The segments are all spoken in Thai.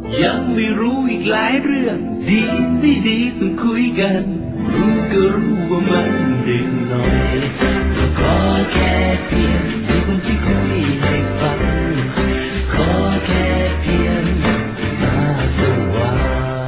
ยังไม่รู้อีกหลายเรื่องดีไม่ดีต้องคุยกันรู้ก็รู้ว่ามันเดือดร้อนขอแค่เพียงมีคนที่คุยให้ฟังขอแค่เพียงตาสว่าง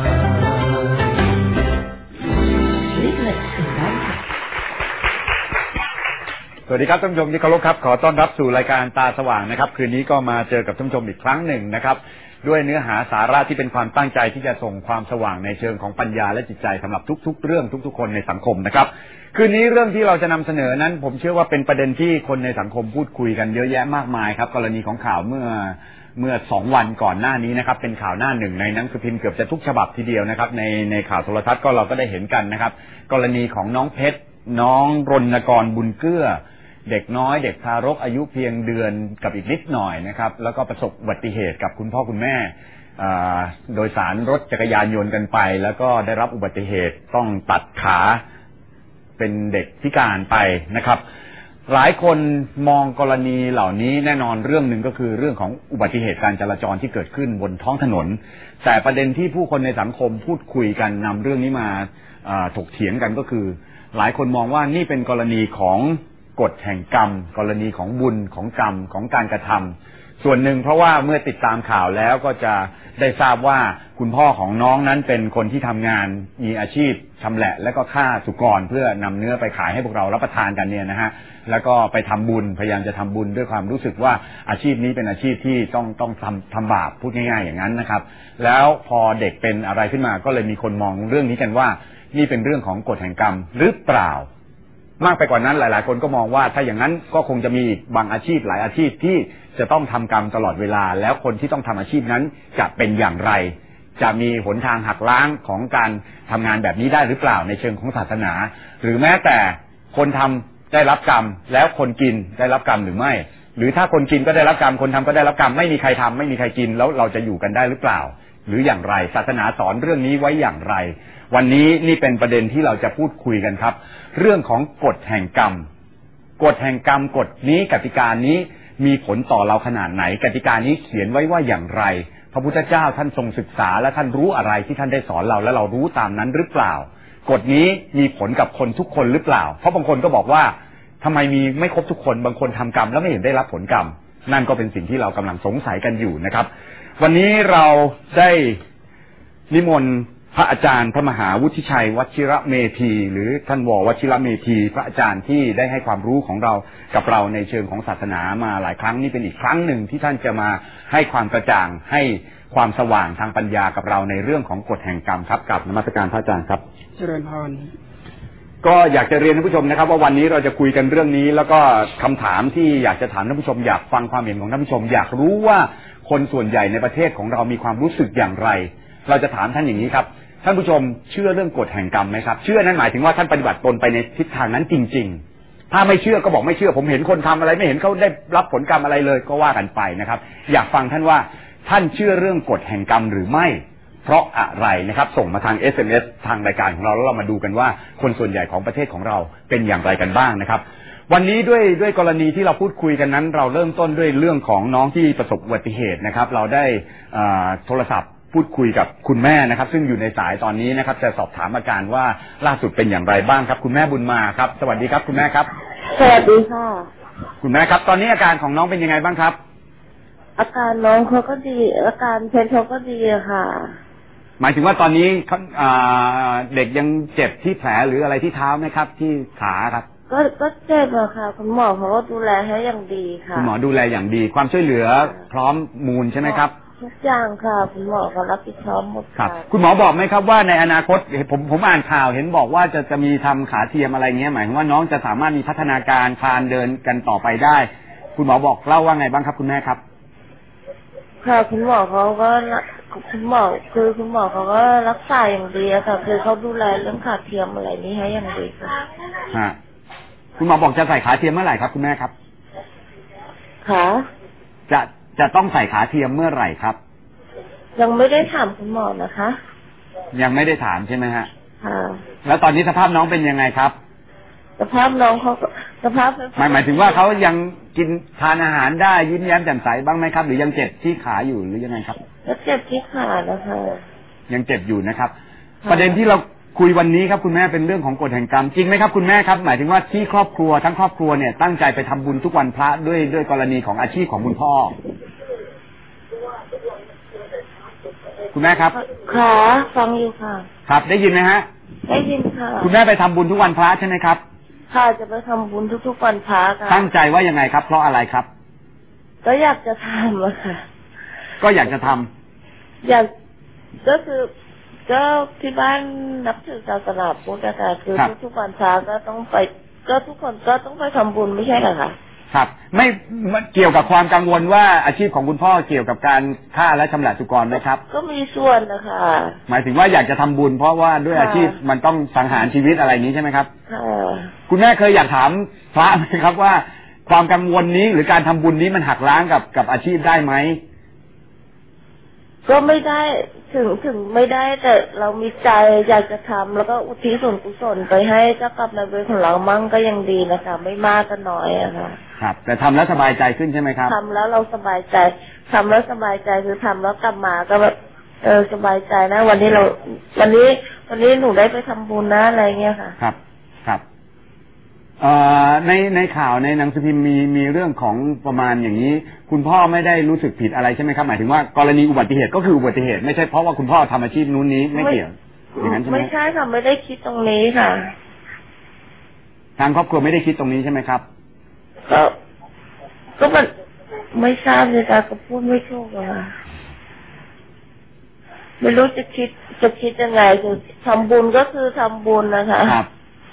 สวัสดีครับท่านผู้ชมที่เคารพครับขอต้อนรับสู่รายการตาสว่างนะครับคืนนี้ก็มาเจอกับท่านผู้ชมอีกครั้งหนึ่งนะครับด้วยเนื้อหาสาระที่เป็นความตั้งใจที่จะส่งความสว่างในเชิงของปัญญาและจิตใจสำหรับทุกๆเรื่องทุกๆคนในสังคมนะครับคืนนี้เรื่องที่เราจะนำเสนอนั้นผมเชื่อว่าเป็นประเด็นที่คนในสังคมพูดคุยกันเยอะแยะมากมายครับกรณีของข่าวเมื่อ2 วันก่อนหน้านี้นะครับเป็นข่าวหน้าหนึ่งในหนังสือพิมพ์เกือบจะทุกฉบับทีเดียวนะครับในข่าวโทรทัศน์ก็เราก็ได้เห็นกันนะครับกรณีของน้องเพชรน้องรณกรบุญเกื้อเด็กน้อยเด็กทารกอายุเพียงเดือนกับอีกนิดหน่อยนะครับแล้วก็ประสบอุบัติเหตุกับคุณพ่อคุณแม่โดยสารรถจักรยานยนต์กันไปแล้วก็ได้รับอุบัติเหตุต้องตัดขาเป็นเด็กพิการไปนะครับหลายคนมองกรณีเหล่านี้แน่นอนเรื่องหนึ่งก็คือเรื่องของอุบัติเหตุการจราจรที่เกิดขึ้นบนท้องถนนแต่ประเด็นที่ผู้คนในสังคมพูดคุยกันนำเรื่องนี้มาถกเถียงกันก็คือหลายคนมองว่านี่เป็นกรณีของกฎแห่งกรรมกรณีของบุญของกรรมของการกระทำส่วนหนึ่งเพราะว่าเมื่อติดตามข่าวแล้วก็จะได้ทราบว่าคุณพ่อของน้องนั้นเป็นคนที่ทำงานมีอาชีพชำแหละและก็ฆ่าสุกรเพื่อนำเนื้อไปขายให้พวกเรารับประทานกันเนี่ยนะฮะแล้วก็ไปทำบุญพยายามจะทำบุญด้วยความรู้สึกว่าอาชีพนี้เป็นอาชีพที่ต้องทำบาปพูดง่ายๆอย่างนั้นนะครับแล้วพอเด็กเป็นอะไรขึ้นมาก็เลยมีคนมองเรื่องนี้กันว่านี่เป็นเรื่องของกฎแห่งกรรมหรือเปล่ามากไปกว่านั้นหลายๆคนก็มองว่าถ้าอย่างนั้นก็คงจะมีบางอาชีพหลายอาชีพที่จะต้องทำกรรมตลอดเวลาแล้วคนที่ต้องทำอาชีพนั้นจะเป็นอย่างไรจะมีหนทางหักล้างของการทำงานแบบนี้ได้หรือเปล่าในเชิงของศาสนาหรือแม้แต่คนทำได้รับกรรมแล้วคนกินได้รับกรรมหรือไม่หรือถ้าคนกินก็ได้รับกรรมคนทำก็ได้รับกรรมไม่มีใครทำไม่มีใครกินแล้วเราจะอยู่กันได้หรือเปล่าหรืออย่างไรศาสนาสอนเรื่องนี้ไว้อย่างไรวันนี้นี่เป็นประเด็นที่เราจะพูดคุยกันครับเรื่องของกฎแห่งกรรมกฎแห่งกรรมกฎนี้กติกานี้มีผลต่อเราขนาดไหนกติกานี้เขียนไว้ว่าอย่างไรพระพุทธเจ้าท่านทรงศึกษาและท่านรู้อะไรที่ท่านได้สอนเราและเรารู้ตามนั้นหรือเปล่ากฎนี้มีผลกับคนทุกคนหรือเปล่าเพราะบางคนก็บอกว่าทำไมมีไม่ครบทุกคนบางคนทำกรรมแล้วไม่เห็นได้รับผลกรรมนั่นก็เป็นสิ่งที่เรากำลังสงสัยกันอยู่นะครับวันนี้เราได้นิมนต์พระอาจารย์พระมหาวุฒิชัยวชิระเมธีหรือท่านว.วชิระเมธีพระอาจารย์ที่ได้ให้ความรู้ของเรากับเราในเชิงของศาสนามาหลายครั้งนี่เป็นอีกครั้งหนึ่งที่ท่านจะมาให้ความกระจ่างให้ความสว่างทางปัญญากับเราในเรื่องของกฎแห่งกรรมครับกับนมัสการพระอาจารย์ครับเจริญพรก็อยากจะเรียนท่านผู้ชมนะครับว่าวันนี้เราจะคุยกันเรื่องนี้แล้วก็คำถามที่อยากจะถามท่านผู้ชมอยากฟังความเห็นของท่านผู้ชมอยากรู้ว่าคนส่วนใหญ่ในประเทศของเรามีความรู้สึกอย่างไรเราจะถามท่านอย่างนี้ครับท่านผู้ชมเชื่อเรื่องกฎแห่งกรรมไหมครับเชื่อนั้นหมายถึงว่าท่านปฏิบัติตนไปในทิศทางนั้นจริงๆถ้าไม่เชื่อก็บอกไม่เชื่อผมเห็นคนทำอะไรไม่เห็นเขาได้รับผลกรรมอะไรเลยก็ว่ากันไปนะครับอยากฟังท่านว่าท่านเชื่อเรื่องกฎแห่งกรรมหรือไม่เพราะอะไรนะครับส่งมาทาง SMS ทางรายการของเราแล้วเรามาดูกันว่าคนส่วนใหญ่ของประเทศของเราเป็นอย่างไรกันบ้างนะครับวันนี้ด้วยกรณีที่เราพูดคุยกันนั้นเราเริ่มต้นด้วยเรื่องของน้องที่ประสบอุบัติเหตุนะครับเราได้โทรศัพท์พูดคุยกับคุณแม่นะครับซึ่งอยู่ในสายตอนนี้นะครับจะสอบถามอาการว่าล่าสุดเป็นอย่างไรบ้างครับคุณแม่บุญมาครับสวัสดีครับคุณแม่ครับสวัสดีค่ะคุณแม่ครับตอนนี้อาการของน้องเป็นยังไงบ้างครับอาการน้องเขาก็ดีอาการเพชรเขาก็ดีค่ะหมายถึงว่าตอนนี้เด็กยังเจ็บที่แผลหรืออะไรที่เท้าไหมครับที่ขาครับก็เจ็บอะค่ะคุณหมอเขาก็ดูแลให้อย่างดีค่ะคุณหมอดูแลอย่างดีความช่วยเหลือพร้อมมูลใช่ไหมครับทุกอย่างค่ะคุณหมอเขารับผิดชอบหมดครับคุณหมอบอกไหมครับว่าในอนาคตผมอ่านข่าวเห็นบอกว่าจะมีทำขาเทียมอะไรเงี้ยหมายถึงว่าน้องจะสามารถมีพัฒนาการคลานเดินกันต่อไปได้คุณหมอบอกเล่าว่าไงบ้างครับคุณแม่ครับค่ะคุณหมอเขาก็คุณหมอเขาก็รักษาอย่างดีค่ะคือเขาดูแลเรื่องขาเทียมอะไรนี้ให้อย่างดีค่ะคุณหมอบอกจะใส่ขาเทียมเมื่อไหร่ครับคุณแม่ครับค่ะจะต้องใส่ขาเทียมเมื่อไหร่ครับยังไม่ได้ถามคุณหมอนะคะยังไม่ได้ถามใช่ไหมฮะค่ะแล้วตอนนี้สภาพน้องเป็นยังไงครับสภาพน้องเขาสภาพหมายถึงว่าเขายังกินทานอาหารได้ยิ้มแย้มแจ่มใสบ้างไหมครับหรือยังเจ็บที่ขาอยู่หรือยังไงครับก็เจ็บที่ขานะคะยังเจ็บอยู่นะครับประเด็นที่เราคุยวันนี้ครับคุณแม่เป็นเรื่องของกฎแห่งกรรมจริงไหมครับคุณแม่ครับหมายถึงว่าที่ครอบครัวทั้งครอบครัวเนี่ยตั้งใจไปทำบุญทุกวันพระด้วยกรณีของอาชีพของคุณพ่อคุณแม่ครับค่ะฟังอยู่ค่ะครับได้ยินไหมฮะได้ยินค่ะคุณแม่ไปทำบุญทุกวันพระใช่ไหมครับค่ะจะไปทำบุญทุกวันพระค่ะตั้งใจว่ายังไงครับเพราะอะไรครับก็อยากจะทำอะค่ะก็อยากจะทำอยากก็คือก็ที่บ้านนับถือศาสนาพุทธนะคะคือทุกวันพระก็ต้องไปก็ทุกคนก็ต้องไปทำบุญไม่ใช่เหรอคะครับไม่เกี่ยวกับความกังวลว่าอาชีพของคุณพ่อเกี่ยวกับการฆ่าและชำระสุกรไหมครับก็มีส่วนนะคะหมายถึงว่าอยากจะทำบุญเพราะว่าด้วยอาชีพมันต้องสังหารชีวิตอะไรนี้ใช่ไหมครับคุณแม่เคยอยากถามพระไหมครับว่าความกังวลนี้หรือการทำบุญนี้มันหักล้างกับอาชีพได้ไหมก็ไม่ได้ถึงไม่ได้แต่เรามีใจอยากจะทำแล้วก็อุทิศส่วนกุศลไปให้เจ้ากรรมนายเวรของเรามั่งก็ยังดีนะคะไม่มากก็น้อยอะค่ะครับแต่ทำแล้วสบายใจขึ้นใช่ไหมครับทำแล้วเราสบายใจทำแล้วสบายใจคือทำแล้วกลับมาก็แบบสบายใจนะวันนี้หนูได้ไปทำบุญนะอะไรเงี้ยค่ะครับครับในข่าวในหนังสือพิมพ์มีเรื่องของประมาณอย่างนี้คุณพ่อไม่ได้รู้สึกผิดอะไรใช่ไหมครับหมายถึงว่ากรณีอุบัติเหตุก็คืออุบัติเหตุไม่ใช่เพราะว่าคุณพ่อทำอาชีพนู้นนี้ไม่เกี่ยวอย่างนั้นใช่ไหมไม่ใช่ค่ะไม่ได้คิดตรงนี้ค่ะทางครอบครัวไม่ได้คิดตรงนี้ใช่ไหมครับก็มันไม่ทราบเลยค่ะก็พูดไม่ถูกอะไม่รู้จะคิดยังไงคือทำบุญก็คือทำบุญนะคะครับ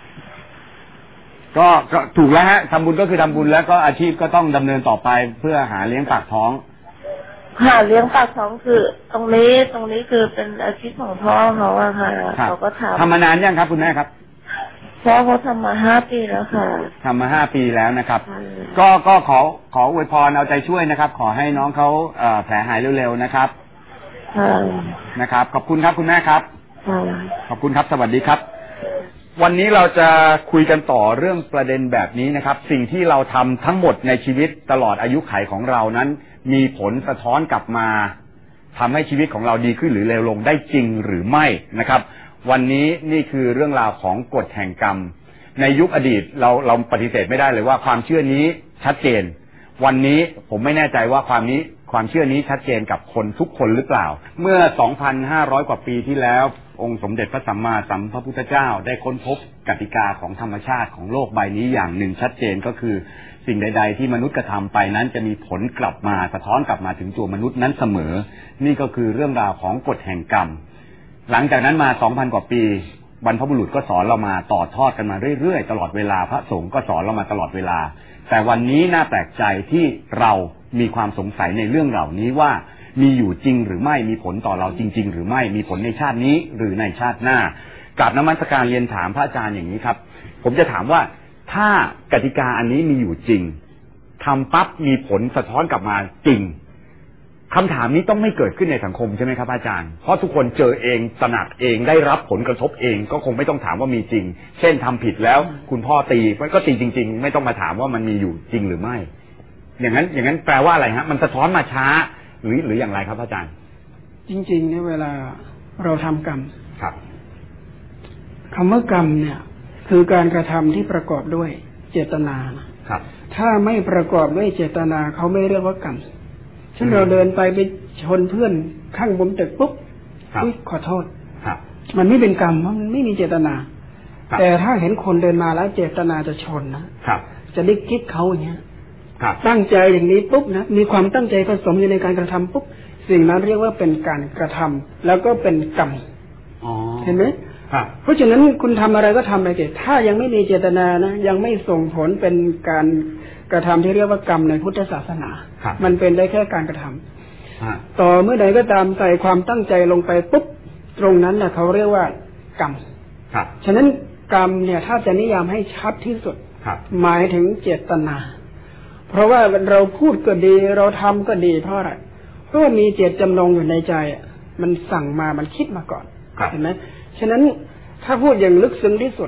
ก็ถูกแล้วฮะทำบุญก็คือทำบุญแล้วก็อาชีพก็ต้องดำเนินต่อไปเพื่อหาเลี้ยงปากท้องหาเลี้ยงปากท้องคือตรงนี้คือเป็นอาชีพของพ่อเขาอะค่ะเขาก็ทำมานานยังครับคุณแม่ครับพ่อเขาทำมา5 ปีแล้วค่ะทำมา5 ปีแล้วนะครับก็ขออวยพรเอาใจช่วยนะครับขอให้น้องเขาแผลหายเร็วๆนะครับนะครับขอบคุณครับคุณแม่ครับขอบคุณครับสวัสดีครับวันนี้เราจะคุยกันต่อเรื่องประเด็นแบบนี้นะครับสิ่งที่เราทำทั้งหมดในชีวิตตลอดอายุขัยของเรานั้นมีผลสะท้อนกลับมาทำให้ชีวิตของเราดีขึ้นหรือเลวลงได้จริงหรือไม่นะครับวันนี้นี่คือเรื่องราวของกฎแห่งกรรมในยุคอดีตเราปฏิเสธไม่ได้เลยว่าความเชื่อนี้ชัดเจนวันนี้ผมไม่แน่ใจว่าความเชื่อนี้ชัดเจนกับคนทุกคนหรือเปล่าเมื่อ 2,500 กว่าปีที่แล้วองค์สมเด็จพระสัมมาสัมพุทธเจ้าได้ค้นพบกติกาของธรรมชาติของโลกใบนี้อย่างหนึ่งชัดเจนก็คือสิ่งใดๆที่มนุษย์กระทำไปนั้นจะมีผลกลับมาสะท้อนกลับมาถึงตัวมนุษย์นั้นเสมอนี่ก็คือเรื่องราวของกฎแห่งกรรมหลังจากนั้นมา 2,000 กว่าปีบรรพบุรุษก็สอนเรามาต่อทอดกันมาเรื่อยๆตลอดเวลาพระสงฆ์ก็สอนเรามาตลอดเวลาแต่วันนี้น่าแปลกใจที่เรามีความสงสัยในเรื่องเหล่านี้ว่ามีอยู่จริงหรือไม่มีผลต่อเราจริงๆหรือไม่มีผลในชาตินี้หรือในชาติหน้ากราบนมัสการเรียนถามพระอาจารย์อย่างนี้ครับผมจะถามว่าถ้ากติกาอันนี้มีอยู่จริงทำปั๊บมีผลสะท้อนกลับมาจริงคำถามนี้ต้องไม่เกิดขึ้นในสังคมใช่ไหมครับอาจารย์เพราะทุกคนเจอเองตระหนักเองได้รับผลกระทบเองก็คงไม่ต้องถามว่ามีจริงเช่นทำผิดแล้วคุณพ่อตีมันก็ตีจริงๆไม่ต้องมาถามว่ามันมีอยู่จริงหรือไม่อย่างนั้นแปลว่าอะไรฮะมันสะท้อนมาช้าหรืออย่างไรครับอาจารย์จริงๆเนี่ยเวลาเราทำกรรมครับคำว่ากรรมเนี่ยคือการกระทำที่ประกอบด้วยเจตนาครับถ้าไม่ประกอบด้วยเจตนาเขาไม่เรียกว่ากรรมเช่นเราเดินไปชนเพื่อนข้างบนตึกปุ๊บขอโทษมันไม่เป็นกรรมเพราะมันไม่มีเจตนาแต่ถ้าเห็นคนเดินมาแล้วเจตนาจะชนนะจะได้คิดเขาอย่างเงี้ยตั้งใจอย่างนี้ปุ๊บนะมีความตั้งใจผสมอยู่ในการกระทำปุ๊บสิ่งนั้นเรียกว่าเป็นการกระทำแล้วก็เป็นกรรมเห็นไหมเพราะฉะนั้นคุณทำอะไรก็ทำไปเถอะถ้ายังไม่มีเจตนานะยังไม่ส่งผลเป็นการกระทำที่เรียกว่ากรรมในพุทธศาสนามันเป็นได้แค่การกระทำต่อเมื่อใดก็ตามใส่ความตั้งใจลงไปปุ๊บตรงนั้นนะเขาเรียกว่ากรรมฉะนั้นกรรมเนี่ยถ้าจะนิยามให้ชัดที่สุดหมายถึงเจตนาเพราะว่าเราพูดก็ดีเราทำก็ดีเพราะอะไรเพราะว่ามีเจตจำนงอยู่ในใจมันสั่งมามันคิดมาก่อนเห็นไหมฉะนั้นถ้าพูดอย่างลึกซึ้งที่สุด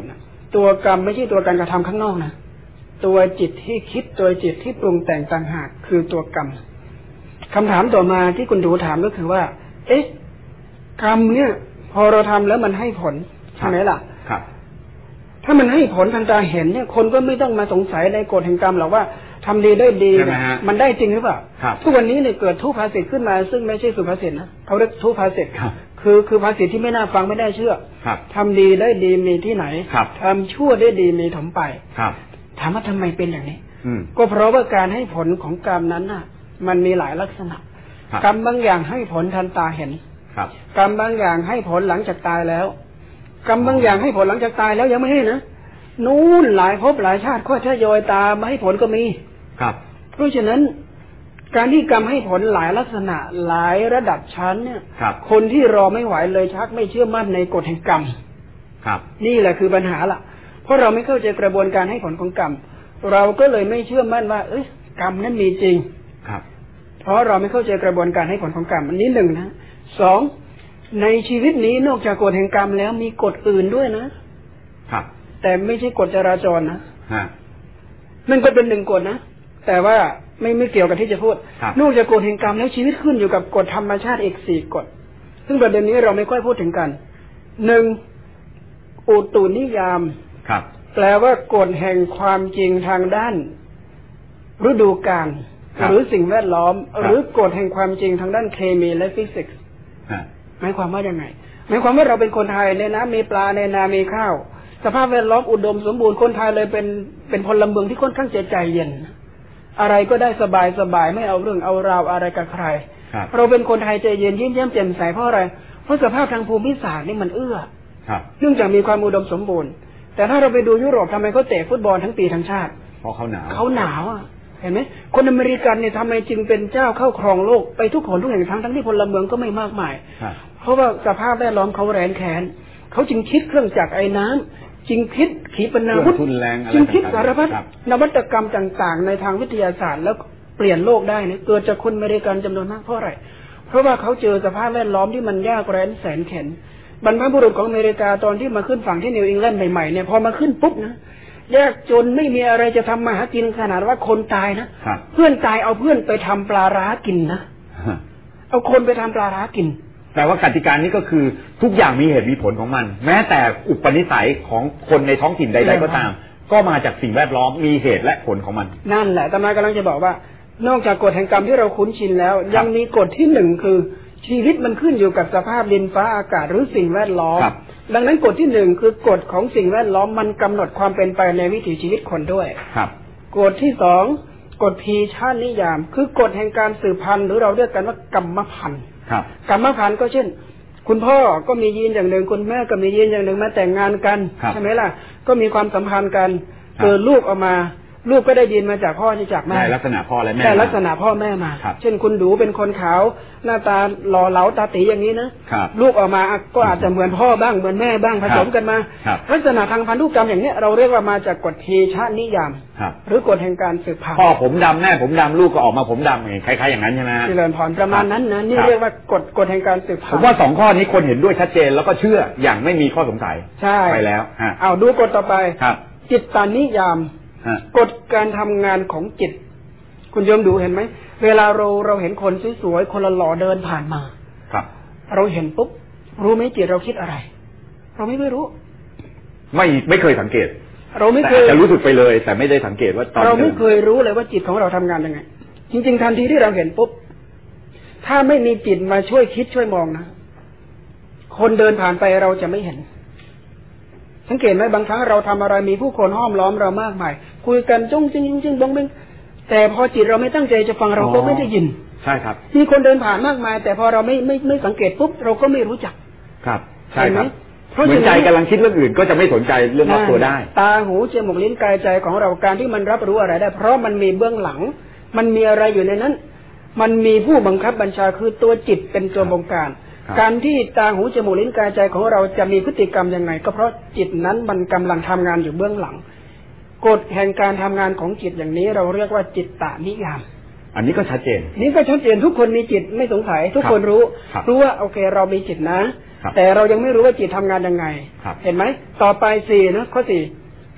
ตัวกรรมไม่ใช่ตัวการกระทำข้างนอกนะตัวจิตที่คิดตัวจิตที่ปรุงแต่งต่างหากคือตัวกรรมคำถามต่อมาที่คุณดูถามก็คือว่าเอ๊ะกรรมเนี่ยพอเราทำแล้วมันให้ผลใช่ไหมล่ะครับถ้ามันให้ผลทางตาเห็นเนี่ยคนก็ไม่ต้องมาสงสัยในกฎแห่งกรรมหรอกว่าทำดีได้ดีมันได้จริงหรือเปล่าทุกวันนี้เนี่ยเกิดทุพภาษิตขึ้นมาซึ่งไม่ใช่สุภาษิตนะเขาเรียกทุพภาษิตคือภาษิตที่ไม่น่าฟังไม่ได้เชื่อทำดีได้ดีมีที่ไหนทำชั่วได้ดีมีถมไปถามว่าทำไมเป็นอย่างนี้ก็เพราะว่าการให้ผลของกรรมนั้นน่ะมันมีหลายลักษณะกรรมบางอย่างให้ผลทันตาเห็นกรรมบางอย่างให้ผลหลังจากตายแล้วกรรมบางอย่างให้ผลหลังจากตายแล้วยังไม่ให้นะนู่นหลายภพหลายชาติค่อยทยอยตามมาให้ผลก็มีเพราะฉะนั้นการที่กรรมให้ผลหลายลักษณะหลายระดับชั้นเนี่ยคนที่รอไม่ไหวเลยชักไม่เชื่อมั่นในกฎแห่งกรรมนี่แหละคือปัญหาล่ะเพราะเราไม่เข้าใจกระบวนการให้ผลของกรรมเราก็เลยไม่เชื่อมั่นว่ากรรมนั้นมีจริงเพราะเราไม่เข้าใจกระบวนการให้ผลของกรรมอันนี้หนึ่งนะสองในชีวิตนี้นอกจากกฎแห่งกรรมแล้วมีกฎอื่นด้วยนะครับแต่ไม่ใช่กฎจราจรนะนั่นก็เป็นหนึ่งกฎนะแต่ว่าไม่เกี่ยวกับที่จะพูดนอกจากกฎแห่งกรรมแล้วชีวิตขึ้นอยู่กับกฎธรรมชาติอีก4 กฎซึ่งประเด็นนี้เราไม่ค่อยพูดถึงกันหนึ่งอุตุนิยามแปลว่ากฎแห่งความจริงทางด้านฤดูกาลหรือสิ่งแวดล้อมหรือกฎแห่งความจริงทางด้านเคมีและฟิสิกส์หมายความว่ายังไงหมายความว่าเราเป็นคนไทยในน้ำมีปลาในนามีข้าวสภาพแวดล้อมอุดมสมบูรณ์คนไทยเลยเป็นพลเมืองที่ค่อนข้างใจเย็นอะไรก็ได้สบายไม่เอาเรื่องเอาราวอะไรกับใครเราเป็นคนไทยใจเย็นยิ้มแย้มแจ่มใสเพราะอะไรเพราะสภาพทางภูมิศาสตร์นี่มันเอื้อเนื่องจากมีความอุดมสมบูรณ์แต่ถ้าเราไปดูยุโรปทำไมเขาเตะฟุตบอลทั้งปีทั้งชาติเพราะเขาหนาวเห็นไหมคนอเมริกันเนี่ยทำไมจึงเป็นเจ้าเข้าครองโลกไปทุกคนทุกแห่งทั้งที่พลเมืองก็ไม่มากมายเพราะว่าสภาพแวดล้อมเขาแรงแค้นเขาจึงคิดเครื่องจักรไอ้น้ำจึงคิดขีปนาวุธจึงคิดสารพัดนวัตกรรมต่างๆในทางวิทยาศาสตร์แล้วเปลี่ยนโลกได้เนี่ยเกิดจากคนอเมริกันจำนวนมากเพราะอะไรเพราะว่าเขาเจอสภาพแวดล้อมที่มันยากแร้นแสนเข็ญบรรพบุรุษของอเมริกาตอนที่มาขึ้นฝั่งที่นิวอิงแลนด์ใหม่ๆเนี่ยพอมาขึ้นปุ๊บนะยากจนไม่มีอะไรจะทำมาหากินขนาดว่าคนตายนะเพื่อนตายเอาเพื่อนไปทำปลาร้ากินนะเอาคนไปทำปลาร้ากินแต่ว่ากติกานี้ก็คือทุกอย่างมีเหตุมีผลของมันแม้แต่อุปนิสัยของคนในท้องถิ่นใดๆก็ตามก็มาจากสิ่งแวดล้อมมีเหตุและผลของมันนั่นแหละอาตมากำลังจะบอกว่านอกจากกฎแห่งกรรมที่เราคุ้นชินแล้วยังมีกฎที่หนึ่งคือชีวิตมันขึ้นอยู่กับสภาพดินฟ้าอากาศหรือสิ่งแวดล้อมดังนั้นกฎที่หนึ่งคือกฎของสิ่งแวดล้อมมันกำหนดความเป็นไปในวิถีชีวิตคนด้วยกฎที่สองกฎพีชาตินิยามคือกฎแห่งการสืบพันธุ์หรือเราเรียกกันว่ากรรมพันธุ์กรรมพันธุ์ก็เช่นคุณพ่อก็มียีนอย่างหนึ่งคุณแม่ก็มียีนอย่างหนึ่งมาแต่งงานกันใช่ไหมล่ะก็มีความสัมพันธ์กันเกิดลูกออกมาลูกก็ได้ยินมาจากพ่อจากแม่ลักษณะพ่อและแม่แต่ลักษณะพ่อแม่มาเช่นคุณดูเป็นคนขาวหน้าตาหล่อเหลาตาตีอย่างนี้นะลูกออกมาก็อาจจะเหมือนพ่อบ้างเหมือนแม่บ้างผสมกันมาลักษณะทางพันธุกรรมอย่างนี้เราเรียกว่ามาจากกฎเทชะนิยามหรือกฎแห่งการสืบพันธุ์พ่อผมดำแม่ผมดำลูกก็ออกมาผมดำคล้ายๆอย่างนั้นใช่ไหมเจริญพรประมาณนั้นนะนี่เรียกว่ากฎแห่งการสืบพันธุ์ผมว่า2 ข้อนี้คนเห็นด้วยชัดเจนแล้วก็เชื่ออย่างไม่มีข้อสงสัยใช่ไปแล้วเอาดูกฎต่อไปจิตตานิยามกฎการทำงานของจิตคุณโยมดูเห็นไหมเวลาเราเห็นคนสวยๆคนหล่อเดินผ่านมาเราเห็นปุ๊บรู้ไหมจิตเราคิดอะไรเราไม่รู้ไม่เคยสังเกตเราไม่เคยจะรู้สึกไปเลยแต่ไม่ได้สังเกตว่าตอนเราไม่เคยรู้เลยว่าจิตของเราทำงานยังไงจริงๆทันทีที่เราเห็นปุ๊บถ้าไม่มีจิตมาช่วยคิดช่วยมองนะคนเดินผ่านไปเราจะไม่เห็นสังเกตไหมบางครั้งเราทำอะไรมีผู้คนห้อมล้อมเรามากมายคุยกันจ้องจริงๆบ้งแต่พอจิตเราไม่ตั้งใจจะฟังเราก็ไม่ได้ยินใช่ครับมีคนเดินผ่านมากมายแต่พอเราไม่สังเกตปุ๊บเราก็ไม่รู้จักครับใช่ครับเพราะใจกำลังคิดเรื่องอื่นก็จะไม่สนใจเรื่องรอบตัวได้ตาหูจมูกลิ้นกายใจของเราการที่มันรับรู้อะไรได้เพราะมันมีเบื้องหลังมันมีอะไรอยู่ในนั้นมันมีผู้บังคับบัญชาคือตัวจิตเป็นตัวบงการการที่ตาหูจมูกลิ้นกายใจของเราจะมีพฤติกรรมยังไงก็เพราะจิตนั้นมันกำลังทำงานอยู่เบื้องหลังกฎแห่งการทำงานของจิตอย่างนี้เราเรียกว่าจิตตนิยามอันนี้ก็ชัดเจนนี่ก็ชัดเจนทุกคนมีจิตไม่สงสัยทุกคนรู้ว่าโอเคเรามีจิตนะแต่เรายังไม่รู้ว่าจิตทำงานยังไงเห็นไหมต่อไป4นะข้อ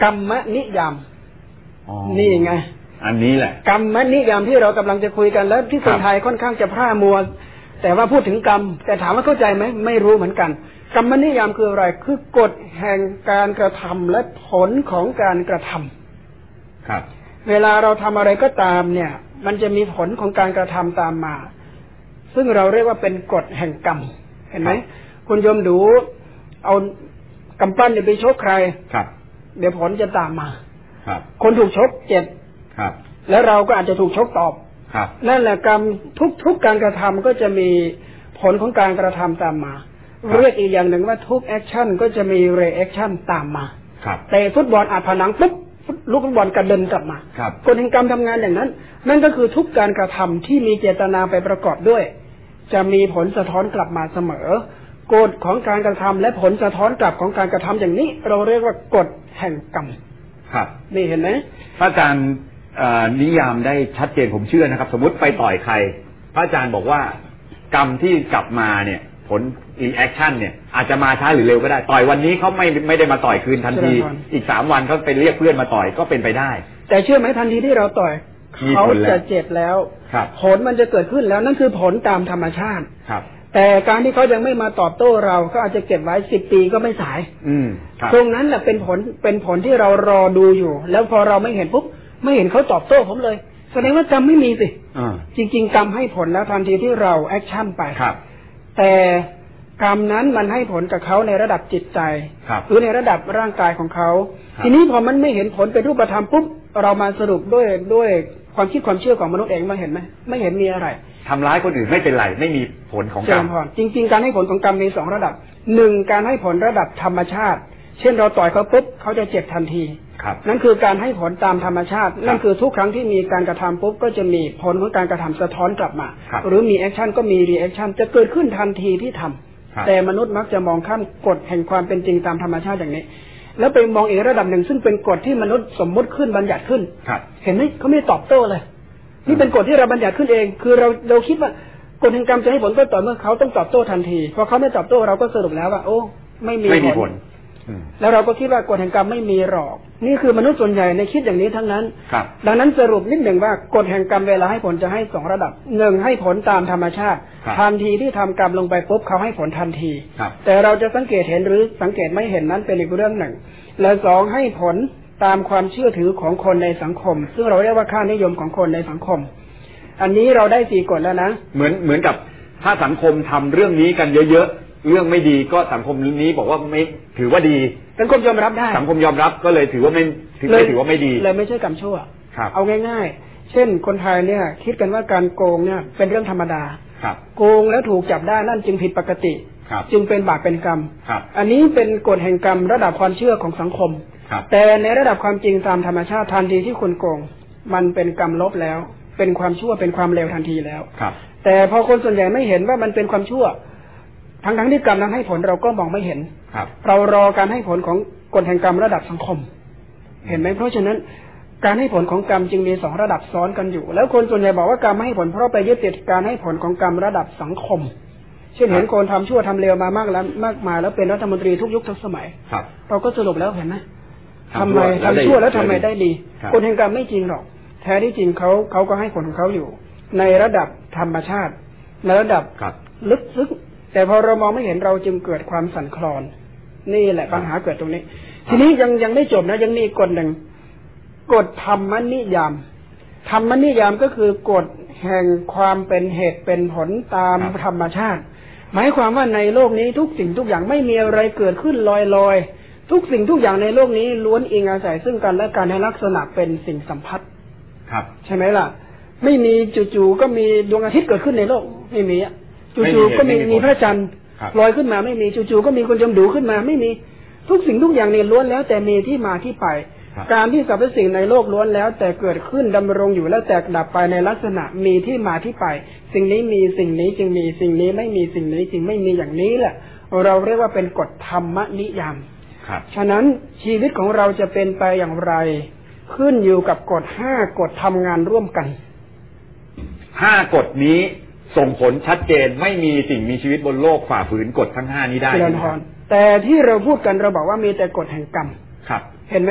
กรรมนิยามนี่ไงอันนี้แหละกรรมนิยามที่เรากำลังจะคุยกันแล้วที่คนไทยค่อนข้างจะพร่ามัวแต่ว่าพูดถึงกรรมแต่ถามว่าเข้าใจไหมไม่รู้เหมือนกันกรรมนิยามคืออะไรคือกฎแห่งการกระทำและผลของการกระทำครับเวลาเราทำอะไรก็ตามเนี่ยมันจะมีผลของการกระทำตามมาซึ่งเราเรียกว่าเป็นกฎแห่งกรรมเห็นไหมคุณโยมดูเอากำปั้นไปชกใครครับเดี๋ยวผลจะตามมาครับคนถูกชกเจ็บครับแล้วเราก็อาจจะถูกชกตอบครับนั่นแหละกรรมทุกการกระทำก็จะมีผลของการกระทำตามมาเรียกอีกอย่างหนึ่งว่าทุกแอคชั่นก็จะมีรีแอคชั่นตามมาแต่ฟุตบอลอัดผนังปุ๊บลูกฟุตบอลกระเด็นกลับมากฎแห่งกรรมทำงานอย่างนั้นนั่นก็คือทุกการกระทำที่มีเจตนาไปประกอบด้วยจะมีผลสะท้อนกลับมาเสมอกฎของการกระทำและผลสะท้อนกลับของการกระทำอย่างนี้เราเรียกว่ากฎแห่งกรรมครับนี่เห็นไหมพระอาจารย์นิยามได้ชัดเจนผมเชื่อนะครับสมมติไปต่อยใครพระอาจารย์บอกว่ากรรมที่กลับมาเนี่ยผลรีแอคชั่นเนี่ยอาจจะมาช้าหรือเร็วก็ได้ต่อยวันนี้เขาไม่ได้มาต่อยคืนทันทีอีก3 วันเขาไปเรียกเพื่อนมาต่อยก็เป็นไปได้แต่เชื่อไหมทันทีที่เราต่อยเขาจะเจ็บแล้วผลมันจะเกิดขึ้นแล้วนั่นคือผลตามธรรมชาติแต่การที่เขายังไม่มาตอบโต้เราก็อาจจะเก็บไว้10 ปีก็ไม่สายตรงนั้นแหละเป็นผลที่เรารอดูอยู่แล้วพอเราไม่เห็นปุ๊บไม่เห็นเขาตอบโต้ผมเลยแสดงว่ากรรมไม่มีสิจริงๆกรรมให้ผลแล้วทันทีที่เราแอคชั่นไปแต่กรรมนั้นมันให้ผลกับเขาในระดับจิตใจหรือในระดับร่างกายของเขาทีนี้พอมันไม่เห็นผลเป็นรูปธรรมปุ๊บเรามาสรุปด้วยความคิดความเชื่อของมนุษย์เองมาเห็นไหมไม่เห็นมีอะไรทำร้ายคนอื่นไม่เป็นไรไม่มีผลของกรรมจริงๆการให้ผลของกรรมมี2 ระดับ1การให้ผลระดับธรรมชาติเช่นเราต่อยเขาปุ๊บเขาจะเจ็บทันทีนั่นคือการให้ผลตามธรรมชาตินั่นคือทุกครั้งที่มีการกระทำปุ๊บก็จะมีผลของการกระทำสะท้อนกลับมาหรือมีแอคชั่นก็มีรีแอคชั่นจะเกิดขึ้นทันทีที่ทำแต่มนุษย์มักจะมองข้ามกฎแห่งความเป็นจริงตามธรรมชาติอย่างนี้แล้วไปมองอีกระดับหนึ่งซึ่งเป็นกฎที่มนุษย์สมมุติขึ้นบัญญัติขึ้นเห็นไหมเขาไม่ตอบโต้เลยนี่เป็นกฎที่เราบัญญัติขึ้นเองคือเราคิดว่ากฎแห่งกรรมจะให้ผลก็ต่อเมื่อเขาต้องตอบโต้ทันทีพอเขาไม่ตอบโต้เราก็สรุปแล้วว่าโอ้ไม่มีผลแล้วเราก็คิดว่ากฎแห่งกรรมไม่มีหรอกนี่คือมนุษย์ส่วนใหญ่ในคิดอย่างนี้ทั้งนั้นดังนั้นสรุปนิดหนึ่งว่ากฎแห่งกรรมเวลาให้ผลจะให้2 ระดับ1ให้ผลตามธรรมชาติทันทีที่ทำกรรมลงไปปุ๊บเขาให้ผลทันทีแต่เราจะสังเกตเห็นหรือสังเกตไม่เห็นนั้นเป็นอีกเรื่องหนึ่งและ2ให้ผลตามความเชื่อถือของคนในสังคมซึ่งเราเรียกว่าค่านิยมของคนในสังคมอันนี้เราได้4 กฎแล้วนะเหมือนกับถ้าสังคมทำเรื่องนี้กันเยอะๆเรื่องไม่ดีก็สังคมนี้บอกว่าไม่ถือว่าดีสังคมยอมรับได้สังคมยอมรับก็เลยถือว่าไม่ถือว่าไม่ดีเลยไม่ใช่กรรมชั่วเอาง่ายๆเช่นคนไทยเนี่ยคิดกันว่าการโกงเนี่ยเป็นเรื่องธรรมดาโกงแล้วถูกจับได้นั่นจึงผิดปกติจึงเป็นบาปเป็นกรรมอันนี้เป็นกฎแห่งกรรมระดับความเชื่อของสังคมแต่ในระดับความจริงตามธรรมชาติทันทีที่คุณโกงมันเป็นกรรมลบแล้วเป็นความชั่วเป็นความเลวทันทีแล้วแต่พอคนส่วนใหญ่ไม่เห็นว่ามันเป็นความชั่วทั้งที่กรรมนั้นให้ผลเราก็มองไม่เห็นเรารอการให้ผลของกฎแห่งกรรมระดับสังคมเห็นไหมเพราะฉะนั้นการให้ผลของกรรมจึงมี2 ระดับซ้อนกันอยู่แล้วคนส่วนใหญ่บอกว่ากรรมให้ผลเพราะไปยึดติดการให้ผลของกรรมระดับสังคมเช่นเห็นคนทำชั่วทำเลวมามากมายแล้วเป็นรัฐมนตรีทุกยุคทุกสมัยเราก็สรุปแล้วเห็นไหมทำไมทำชั่วแล้วทำไมได้ดีกฎแห่งกรรมไม่จริงหรอกแท้ที่จริงเขาก็ให้ผลของเขาอยู่ในระดับธรรมชาติในระดับลึกซึ้งแต่พอเรามองไม่เห็นเราจึงเกิดความสั่นคลอนนี่แหละปัญหาเกิดตรงนี้ทีนี้ยังไม่จบนะยังมีกฎหนึ่งกฎธรรมนิยามธรรมนิยามก็คือกฎแห่งความเป็นเหตุเป็นผลตามธรรมชาติหมายความว่าในโลกนี้ทุกสิ่งทุกอย่างไม่มีอะไรเกิดขึ้นลอยทุกสิ่งทุกอย่างในโลกนี้ล้วนอิงอาศัยซึ่งกันและกันในลักษณะเป็นสิ่งสัมพัทธ์ใช่ไหมล่ะไม่มีจู่ๆก็มีดวงอาทิตย์เกิดขึ้นในโลกไม่มีจู่ๆก็มีพระจันทร์ลอยขึ้นมาไม่มีจู่ๆก็มีคนจมดูขึ้นมาไม่มีทุกสิ่งทุกอย่างเนี่ยล้วนแล้วแต่มีที่มาที่ไปการที่สรรพสิ่งในโลกล้วนแล้วแต่เกิดขึ้นดำรงอยู่แล้วแตกดับไปในลักษณะมีที่มาที่ไปสิ่งนี้มีสิ่งนี้จึงมีสิ่งนี้ไม่มีสิ่งนี้จึงไม่มีอย่างนี้แหละเราเรียกว่าเป็นกฎธรรมนิยามฉะนั้นชีวิตของเราจะเป็นไปอย่างไรขึ้นอยู่กับกฎ5 กฎทำงานร่วมกัน 5 กฎนี้ส่งผลชัดเจนไม่มีสิ่งมีชีวิตบนโลกฝ่าฝืนกฎทั้ง5นี้ได้แต่ที่เราพูดกันเราบอกว่ามีแต่กฎแห่งกรรมเห็นไหม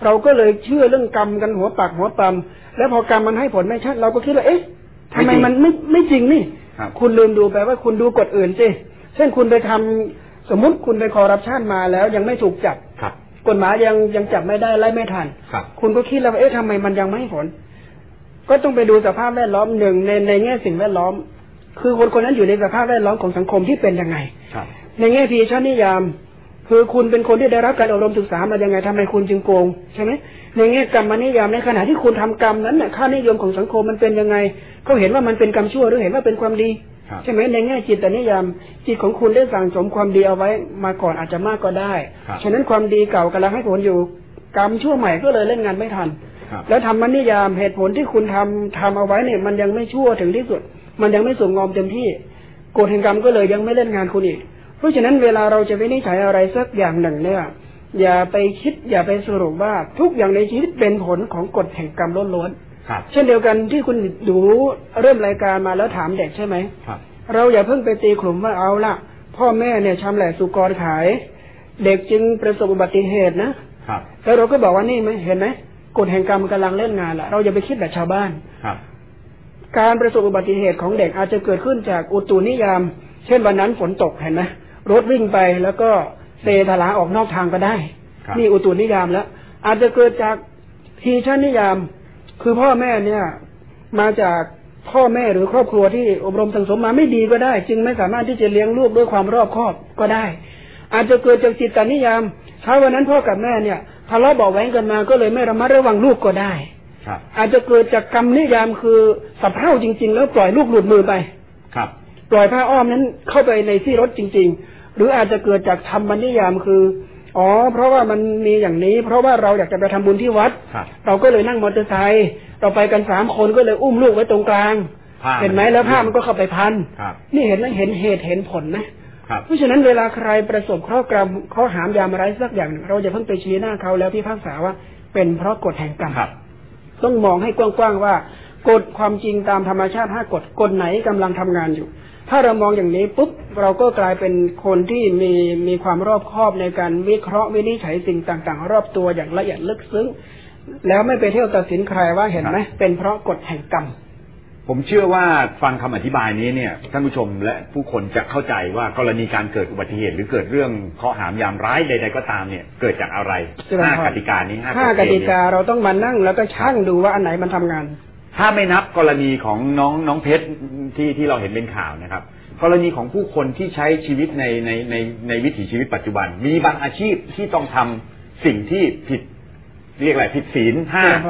เราก็เลยเชื่อเรื่องกรรมกันหัวปากหัวปั๊มแล้วพอกรรมมันให้ผลไม่ชัดเราก็คิดว่าเอ๊ะทำไมมันไม่จริงนี่คุณลืมดูไปว่าคุณดูกฎอื่นสิเช่นคุณไปทำสมมุติคุณไปคอร์รัปชันมาแล้วยังไม่ถูกจับกฎหมายยังจับไม่ได้ไล่ไม่ทันคุณก็คิดแล้วเอ๊ะทำไมมันยังไม่ให้ผลก็ต้องไปดูสภาพแวดล้อมหนึ่งในแง่สิ่งแวดล้อมคือคนนั้นอยู่ในสภาพแวดล้อมของสังคมที่เป็นยังไงในแง่พีชานิยามคือคุณเป็นคนที่ได้รับการอบรมศึกษามายังไงทำไมคุณจึงโกงใช่ไหมในแง่กรรมนิยามในขณะที่คุณทำกรรมนั้นน่ะค่านิยมของสังคมมันเป็นยังไงเขาเห็นว่ามันเป็นกรรมชั่วหรือเห็นว่าเป็นความดีใช่ไหมในแง่จิตนิยามจิตของคุณได้สั่งสมความดีเอาไว้มาก่อนอาจจะมากก็ได้ฉะนั้นความดีเก่ากำลังให้ผลอยู่กรรมชั่วใหม่ก็เลยเล่นงานไม่ทันแล้วธรรมนิยามเหตุผลที่คุณทำเอาไว้เนี่ยมันยังไม่ชั่วถึงที่สุดมันยังไม่สมงอมเต็มที่กฎแห่งกรรมก็เลยยังไม่เล่นงานคุณอีกเพราะฉะนั้นเวลาเราจะวินิจฉัยอะไรสักอย่างหนึ่งเนี่ยอย่าไปคิดอย่าไปสรุปว่าทุกอย่างในชีวิตเป็นผลของกฎแห่งกรรมล้วนๆเช่นเดียวกันที่คุณดูเริ่มรายการมาแล้วถามเด็กใช่ไหมเราอย่าเพิ่งไปตีกลุ่มว่าเอาละพ่อแม่เนี่ยชำแหละสุกรขายเด็กจึงประสบอุบัติเหตุนะแล้วเราก็บอกว่านี่ไหมเห็นไหมกฎแห่งกรรมกำลังเล่นงานละเราอย่าไปคิดแบบชาวบ้านการประสบอุบัติเหตุของเด็กอาจจะเกิดขึ้นจากอุตุนิยามเช่นวันนั้นฝนตกเห็นไหมรถวิ่งไปแล้วก็เซทลาออกนอกทางก็ได้นี่อุตุนิยามแล้วอาจจะเกิดจากทีชนิยามคือพ่อแม่เนี่ยมาจากพ่อแม่หรือครอบครัวที่อบรมสั่งสมมาไม่ดีก็ได้จึงไม่สามารถที่จะเลี้ยงลูกด้วยความรอบคอบก็ได้อาจจะเกิดจากจิตนิยามเช้าวันนั้นพ่อกับแม่เนี่ยทะเลาะเบาะแว้งกันมาก็เลยไม่ระมัดระวังลูกก็ได้อาจจะเกิดจากกรรมนิยามคือสับเท่าจริงๆแล้วปล่อยลูกหลุดมือไปปล่อยผ้าอ้อมนั้นเข้าไปในที่รถจริงๆหรืออาจจะเกิดจากธรรมนิยามคือเพราะว่ามันมีอย่างนี้เพราะว่าเราอยากจะไปทำบุญที่วัดเราก็เลยนั่งมอเตอร์ไซค์เราไปกัน3 คนก็เลยอุ้มลูกไว้ตรงกลางเห็นไหมแล้วผ้ามันก็เข้าไปพันนี่เห็นไหมเห็นเหตุเห็นผลนะเพราะฉะนั้นเวลาใครประสบข้อกรรมข้อหามยามอะไรสักอย่างเราจะเพิ่งไปชี้หน้าเขาแล้วพิพากษาว่าเป็นเพราะกฎแห่งกรรมต้องมองให้กว้างๆว่ากฎความจริงตามธรรมชาติ5 กฎไหนกำลังทำงานอยู่ถ้าเรามองอย่างนี้ปุ๊บเราก็กลายเป็นคนที่มีความรอบคอบในการวิเคราะห์วินิจฉัยสิ่งต่างๆรอบตัวอย่างละเอียดลึกซึ้งแล้วไม่ไปเที่ยวตัดสินใครว่าเห็นไหมเป็นเพราะกฎแห่งกรรมผมเชื่อว่าฟังคำอธิบายนี้เนี่ยท่านผู้ชมและผู้คนจะเข้าใจว่ากรณีการเกิดอุบัติเหตุหรือเกิดเรื่องข้อหามยามร้ายใดๆก็ตามเนี่ยเกิดจากอะไร5 กติกานี้ 5 กติกาเราต้องมานั่งแล้วก็ชั่งดูว่าอันไหนมันทำงานถ้าไม่นับกรณีของน้องเพชรที่เราเห็นเป็นข่าวนะครับกรณีของผู้คนที่ใช้ชีวิตในวิถีชีวิตปัจจุบันมีบางอาชีพที่ต้องทำสิ่งที่ผิดเรียกอะไรผิดศีล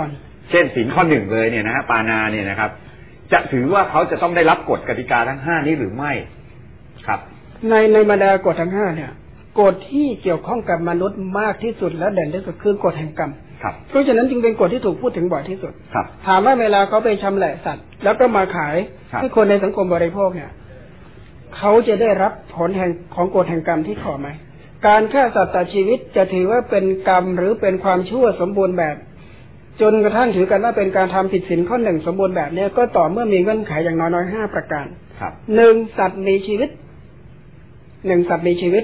5เช่นศีลข้อ1เลยเนี่ยนะฮะปานาเนี่ยนะครับจะถือว่าเขาจะต้องได้รับกฎกติกาทั้ง5นี้หรือไม่ครับในบรรดากฎทั้ง5เนี่ยกฎที่เกี่ยวข้องกับมนุษย์มากที่สุดและเด่นที่สุดคือกฎแห่งกรรมเพราะฉะนั้นจึงเป็นกฎที่ถูกพูดถึงบ่อยที่สุดถามว่าเวลาเขาไปชำแหละสัตว์แล้วก็มาขายให้คนในสังคมบริโภคเนี่ยเขาจะได้รับผลแห่งของกฎแห่งกรรมที่ขอไหมการฆ่าสัตว์ตัดชีวิตจะถือว่าเป็นกรรมหรือเป็นความชั่วสมบูรณ์แบบจนกระทั่งถือกันว่าเป็นการทำผิดศีลข้อ1สมบูรณ์แบบนี้ก็ต่อเมื่อมีเงื่อนไขอย่างน้อยๆ5 ประการ1สัตว์มีชีวิต1สัตว์มีชีวิต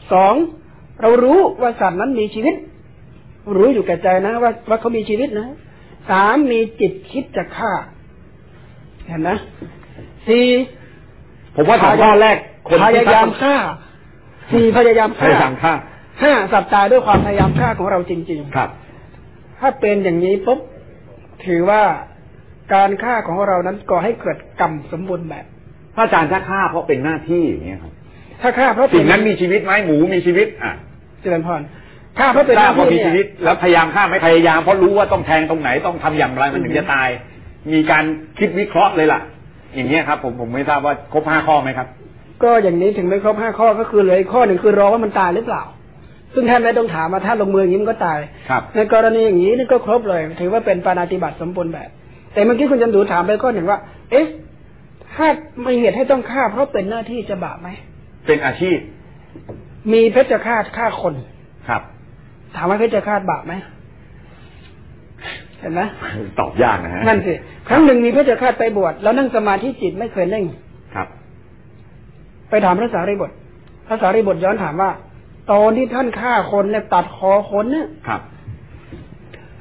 2เรารู้ว่าสัตว์นั้นมีชีวิตรู้อยู่แก่ใจนะว่าเขามีชีวิตนะ3มีจิตคิดจะฆ่าเห็นนะ4 ผมว่าข้อแรกพยายามฆ่า4พยายามฆ่า5สัตว์ตายด้วยความพยายามฆ่าของเราจริงๆครับถ้าเป็นอย่างนี้ปุ๊บถือว่าการฆ่าของเรานั้นก่อให้เกิดกรรมสมบูรณ์แบบพระอาจารย์ถ้าฆ่าเพราะเป็นหน้าที่อย่างเงี้ยครับถ้าฆ่าเพราะสิ่งนั้นมีชีวิตไหมหมูมีชีวิตเจริญพรฆ่าเพราะเป็นหน้าที่มีชีวิตแล้วพยายามฆ่าไม่พยายามเพราะรู้ว่าต้องแทงตรงไหนต้องทำอย่างไรมันถึงจะตายมีการคิดวิเคราะห์เลยล่ะอย่างเงี้ยครับผมไม่ทราบว่าครบ5 ข้อไหมครับก็อย่างนี้ถึงไม่ครบ5 ข้อก็คือเหลืออีกข้อ1คือรอว่ามันตายหรือเปล่าซึ่งแทนไม่ต้องถามมาถ้าลงมืออย่างนี้มันก็ตายในกรณีอย่างนี้นี่ก็ครบเลยถือว่าเป็นปาณาติบาตสมบูรณ์แบบแต่เมื่อกี้คุณจันดูถามไปข้อ1ว่าเอ๊ะถ้าไม่เหตุให้ต้องฆ่าเพราะเป็นหน้าที่จะบาปไหมเป็นอาชีพมีเพชฌฆาตฆ่าคนครับถามว่าเพชฌฆาตบาปไหมเห็นไหมตอบยากนะฮะนั่นสิครั้งหนึ่งมีเพชฌฆาตไปบวชแล้วนั่งสมาธิจิตไม่เคยเล่งครับไปถามพระสารีบุตรย้อนถามว่าตอนที่ท่านฆ่าคนเนี่ยตัดคอคนเนี่ย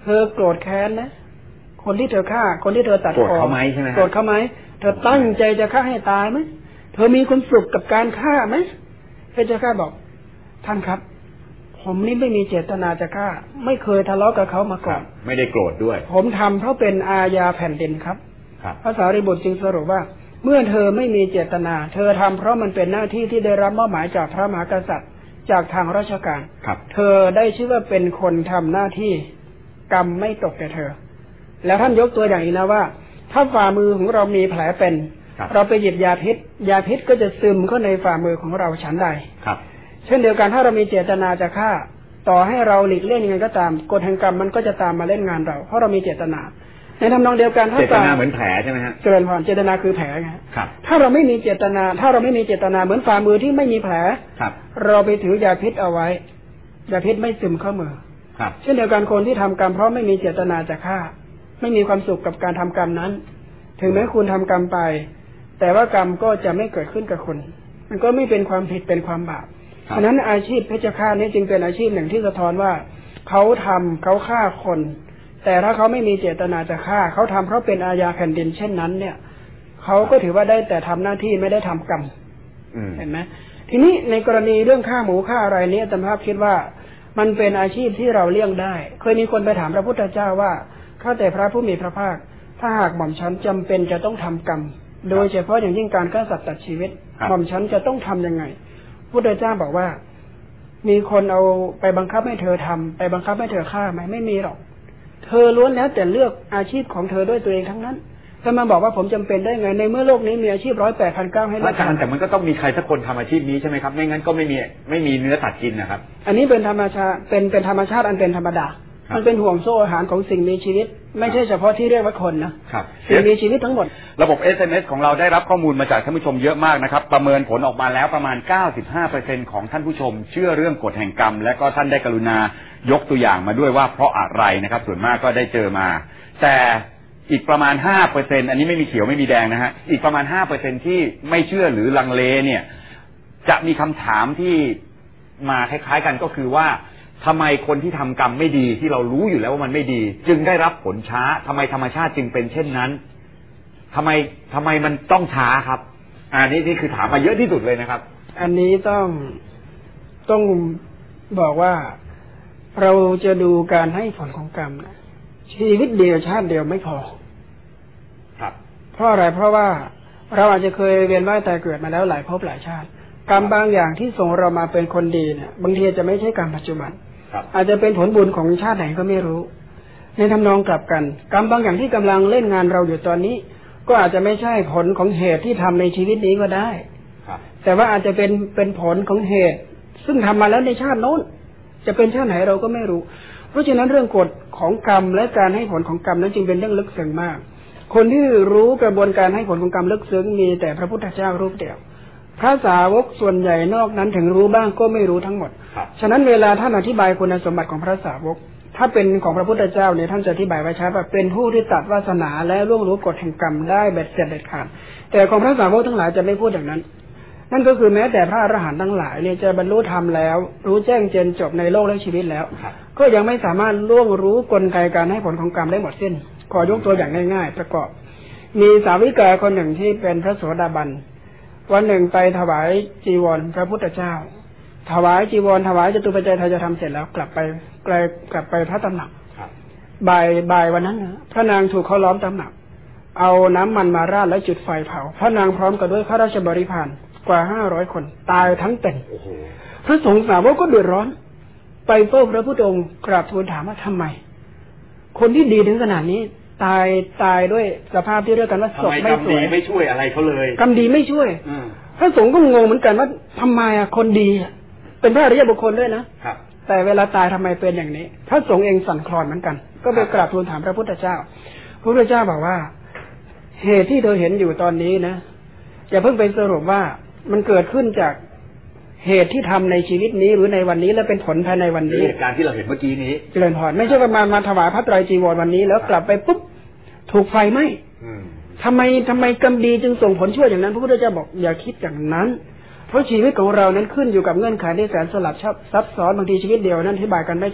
เธอโกรธแค้นนะคนที่เธอฆ่าคนที่เธอตัดคอโกรธเขาไหมใช่ไหมโกรธเขาไหมเธอตั้งใจจะฆ่าให้ตายไหมเธอมีความสุขกับการฆ่าไหมเพชฌฆาตบอกท่านครับผมนี่ไม่มีเจตนาจะฆ่าไม่เคยทะเลาะกับเขามาก่อนไม่ได้โกรธด้วยผมทำเพราะเป็นอาญาแผ่นดินครับพระสารีบุตรจึงสรุปว่าเมื่อเธอไม่มีเจตนาเธอทำเพราะมันเป็นหน้าที่ที่ได้รับมอบหมายจากพระมหากษัตริย์จากทางราชการเธอได้ชื่อว่าเป็นคนทำหน้าที่กรรมไม่ตกแก่เธอแล้วท่านยกตัวอย่างอีกนะว่าถ้าฝ่ามือของเรามีแผลเป็นเราไปหยิบยาพิษก็จะซึมเข้าในฝ่ามือของเราฉันใดเช่นเดียวกันถ้าเรามีเจตนาจะฆ่าต่อให้เราหลีกเลี่ยงยังไงก็ตามกฎแห่งกรรมมันก็จะตามมาเล่นงานเราเพราะเรามีเจตนาในทำนองเดียวกันถ้าเจตนาเหมือนแผลใช่ไหมฮะเจริญพรเจตนาคือแผลไงถ้าเราไม่มีเจตนาเหมือนฝ่ามือที่ไม่มีแผลเราไปถือยาพิษเอาไว้ยาพิษไม่ซึมเข้ามือเช่นเดียวกันคนที่ทำกรรมเพราะไม่มีเจตนาจะฆ่าไม่มีความสุขกับการทำกรรมนั้นถึงแม้คุณทำกรรมไปแต่ว่ากรรมก็จะไม่เกิดขึ้นกับคุณมันก็ไม่เป็นความผิดเป็นความบาปฉะนั้นอาชีพเพชฌฆาตนี้จึงเป็นอาชีพหนึ่งที่สะท้อนว่าเขาฆ่าคนแต่ถ้าเขาไม่มีเจตนาจะฆ่าเขาทำเพราะเป็นอาญาแผ่นดินเช่นนั้นเนี่ยเขาก็ถือว่าได้แต่ทำหน้าที่ไม่ได้ทำกรรมเห็นไหมทีนี้ในกรณีเรื่องฆ่าหมูฆ่าอะไรนี้อาจารย์ภาพคิดว่ามันเป็นอาชีพที่เราเลี่ยงได้เคยมีคนไปถามพระพุทธเจ้าว่าข้าแต่พระผู้มีพระภาคถ้าหากหม่อมฉันจำเป็นจะต้องทำกรรมโดยเฉพาะอย่างยิ่งการฆ่าสัตว์ตัดชีวิตหม่อมฉันจะต้องทํำยังไงพุทธเจ้าบอกว่ามีคนเอาไปบังคับให้เธอทำไปบังคับให้เธอฆ่าไหมไม่มีหรอกเธอล้วนแล้วแต่เลือกอาชีพของเธอด้วยตัวเองทั้งนั้นถ้ามาบอกว่าผมจำเป็นได้ไงในเมื่อโลกนี้มีอาชีพ108,900ให้เลือกแต่มันก็ต้องมีใครสักคนทำอาชีพนี้ใช่ไหมครับไม่งั้นก็ไม่มีเนื้อสัตว์กินนะครับอันนี้เป็นธรรมชาติเป็นธรรมชาติอันเป็นธรรมดามันเป็นห่วงโซ่อาหารของสิ่งมีชีวิตไม่ใช่เฉพาะที่เรียกว่าคนนะสิ่งมีชีวิตทั้งหมดระบบ SMS ของเราได้รับข้อมูลมาจากท่านผู้ชมเยอะมากนะครับประเมินผลออกมาแล้วประมาณ 95% ของท่านผู้ชมเชื่อเรื่องกฎแห่งกรรมและก็ท่านได้กรุณายกตัวอย่างมาด้วยว่าเพราะอะไรนะครับส่วนมากก็ได้เจอมาแต่อีกประมาณ 5% อันนี้ไม่มีเขียวไม่มีแดงนะฮะอีกประมาณ 5% ที่ไม่เชื่อหรือลังเลเนี่ยจะมีคำถามที่มาคล้ายๆกันก็คือว่าทำไมคนที่ทำกรรมไม่ดีที่เรารู้อยู่แล้วว่ามันไม่ดีจึงได้รับผลช้าทำไมธรรมชาติจึงเป็นเช่นนั้นทำไมมันต้องช้าครับนี่คือถามมาเยอะที่สุดเลยนะครับอันนี้ต้องบอกว่าเราจะดูการให้ผลของกรรมชีวิตเดียวชาติเดียวไม่พอครับเพราะอะไรเพราะว่าเราอาจจะเคยเวียนว่ายตายเกิดมาแล้วหลายภพหลายชาติกรรมบางอย่างที่ส่งเรามาเป็นคนดีเนี่ยบางทีจะไม่ใช่กรรมปัจจุบันอาจจะเป็นผลบุญของชาติไหนก็ไม่รู้ในทำนองกลับกันกรรมบางอย่างที่กำลังเล่นงานเราอยู่ตอนนี้ก็อาจจะไม่ใช่ผลของเหตุที่ทำในชีวิตนี้ก็ได้แต่ว่าอาจจะเป็นผลของเหตุซึ่งทำมาแล้วในชาติโน้นจะเป็นชาติไหนเราก็ไม่รู้เพราะฉะนั้นเรื่องกฎของกรรมและการให้ผลของกรรมนั้นจึงเป็นเรื่องลึกซึ้งมากคนที่รู้กระบวนการให้ผลของกรรมลึกซึ้งมีแต่พระพุทธเจ้ารูปเดียวพระสาวกส่วนใหญ่นอกนั้นถึงรู้บ้างก็ไม่รู้ทั้งหมดฉะนั้นเวลาท่านอธิบายคุณสมบัติของพระสาวกถ้าเป็นของพระพุทธเจ้าเนี่ยท่านจะอธิบายไว้ชัดว่าเป็นผู้ที่ตัดวาสนาและล่วงรู้กฎแห่งกรรมได้เบ็ดเสร็จเด็ดขาดแต่ของพระสาวกทั้งหลายจะไม่พูดอย่างนั้นนั่นก็คือแม้แต่พระอรหันต์ทั้งหลายเนี่ยจะบรรลุธรรมแล้วรู้แจ้งแจ้งจบในโลกและชีวิตแล้วก็ยังไม่สามารถล่วงรู้กลไกการให้ผลของกรรมได้หมดสิ้นขอยกตัวอย่างง่ายๆประกอบมีสาวิกาคนหนึ่งที่เป็นพระโสดาบันวันหนึ่งไปถวายจีวรพระพุทธเจ้าถวายจีวรถวายจตุปัจจัยทายธรรมเสร็จแล้วกลับไปพระตำหนักบ่ายวันนั้นพระนางถูกเขาล้อมตำหนักเอาน้ำมันมาราดและจุดไฟเผาพระนางพร้อมกับด้วยข้าราชบริพารกว่า500 คนตายทั้งเป็นพระสงฆ์สาวกก็เดือดร้อนไปเฝ้าพระพุทธองค์กราบทูลถามว่าทำไมคนที่ดีถึงขนาดนี้ตายด้วยสภาพที่เรียกกันว่าศพไม่สวยไม่ช่วยอะไรเขาเลยกรรมดีไม่ช่วยพระสงฆ์ก็งงเหมือนกันว่าทำไมคนดีเป็นพระอริยบุคคลด้วยนะแต่เวลาตายทำไมเป็นอย่างนี้พระสงฆ์เองสั่นคลอนเหมือนกันก็ไปกราบทูลถามพระพุทธเจ้าพระพุทธเจ้าบอกว่าเหตุที่เธอเห็นอยู่ตอนนี้นะอย่าเพิ่งไปสรุปว่ามันเกิดขึ้นจากเหตุที่ทำในชีวิตนี้หรือในวันนี้และเป็นผลภายในวันนี้เหตุการณ์ที่เราเห็นเมื่อกี้นี้เจริญพรไม่ใช่ว่ามาถวายพระไตรจีวรวันนี้แล้วกลับไปปุ๊บถูกไฟไหม้ทำไมกรรมดีจึงส่งผลชั่วอย่างนั้นพระพุทธเจ้าบอกอย่าคิดอย่างนั้นเพราะชีวิตของเรานั้นขึ้นอยู่กับเงื่อนไขที่แสนสลับซับซ้อนบางทีชีวิตเดียวนั้นอธิบายกันไม่จบ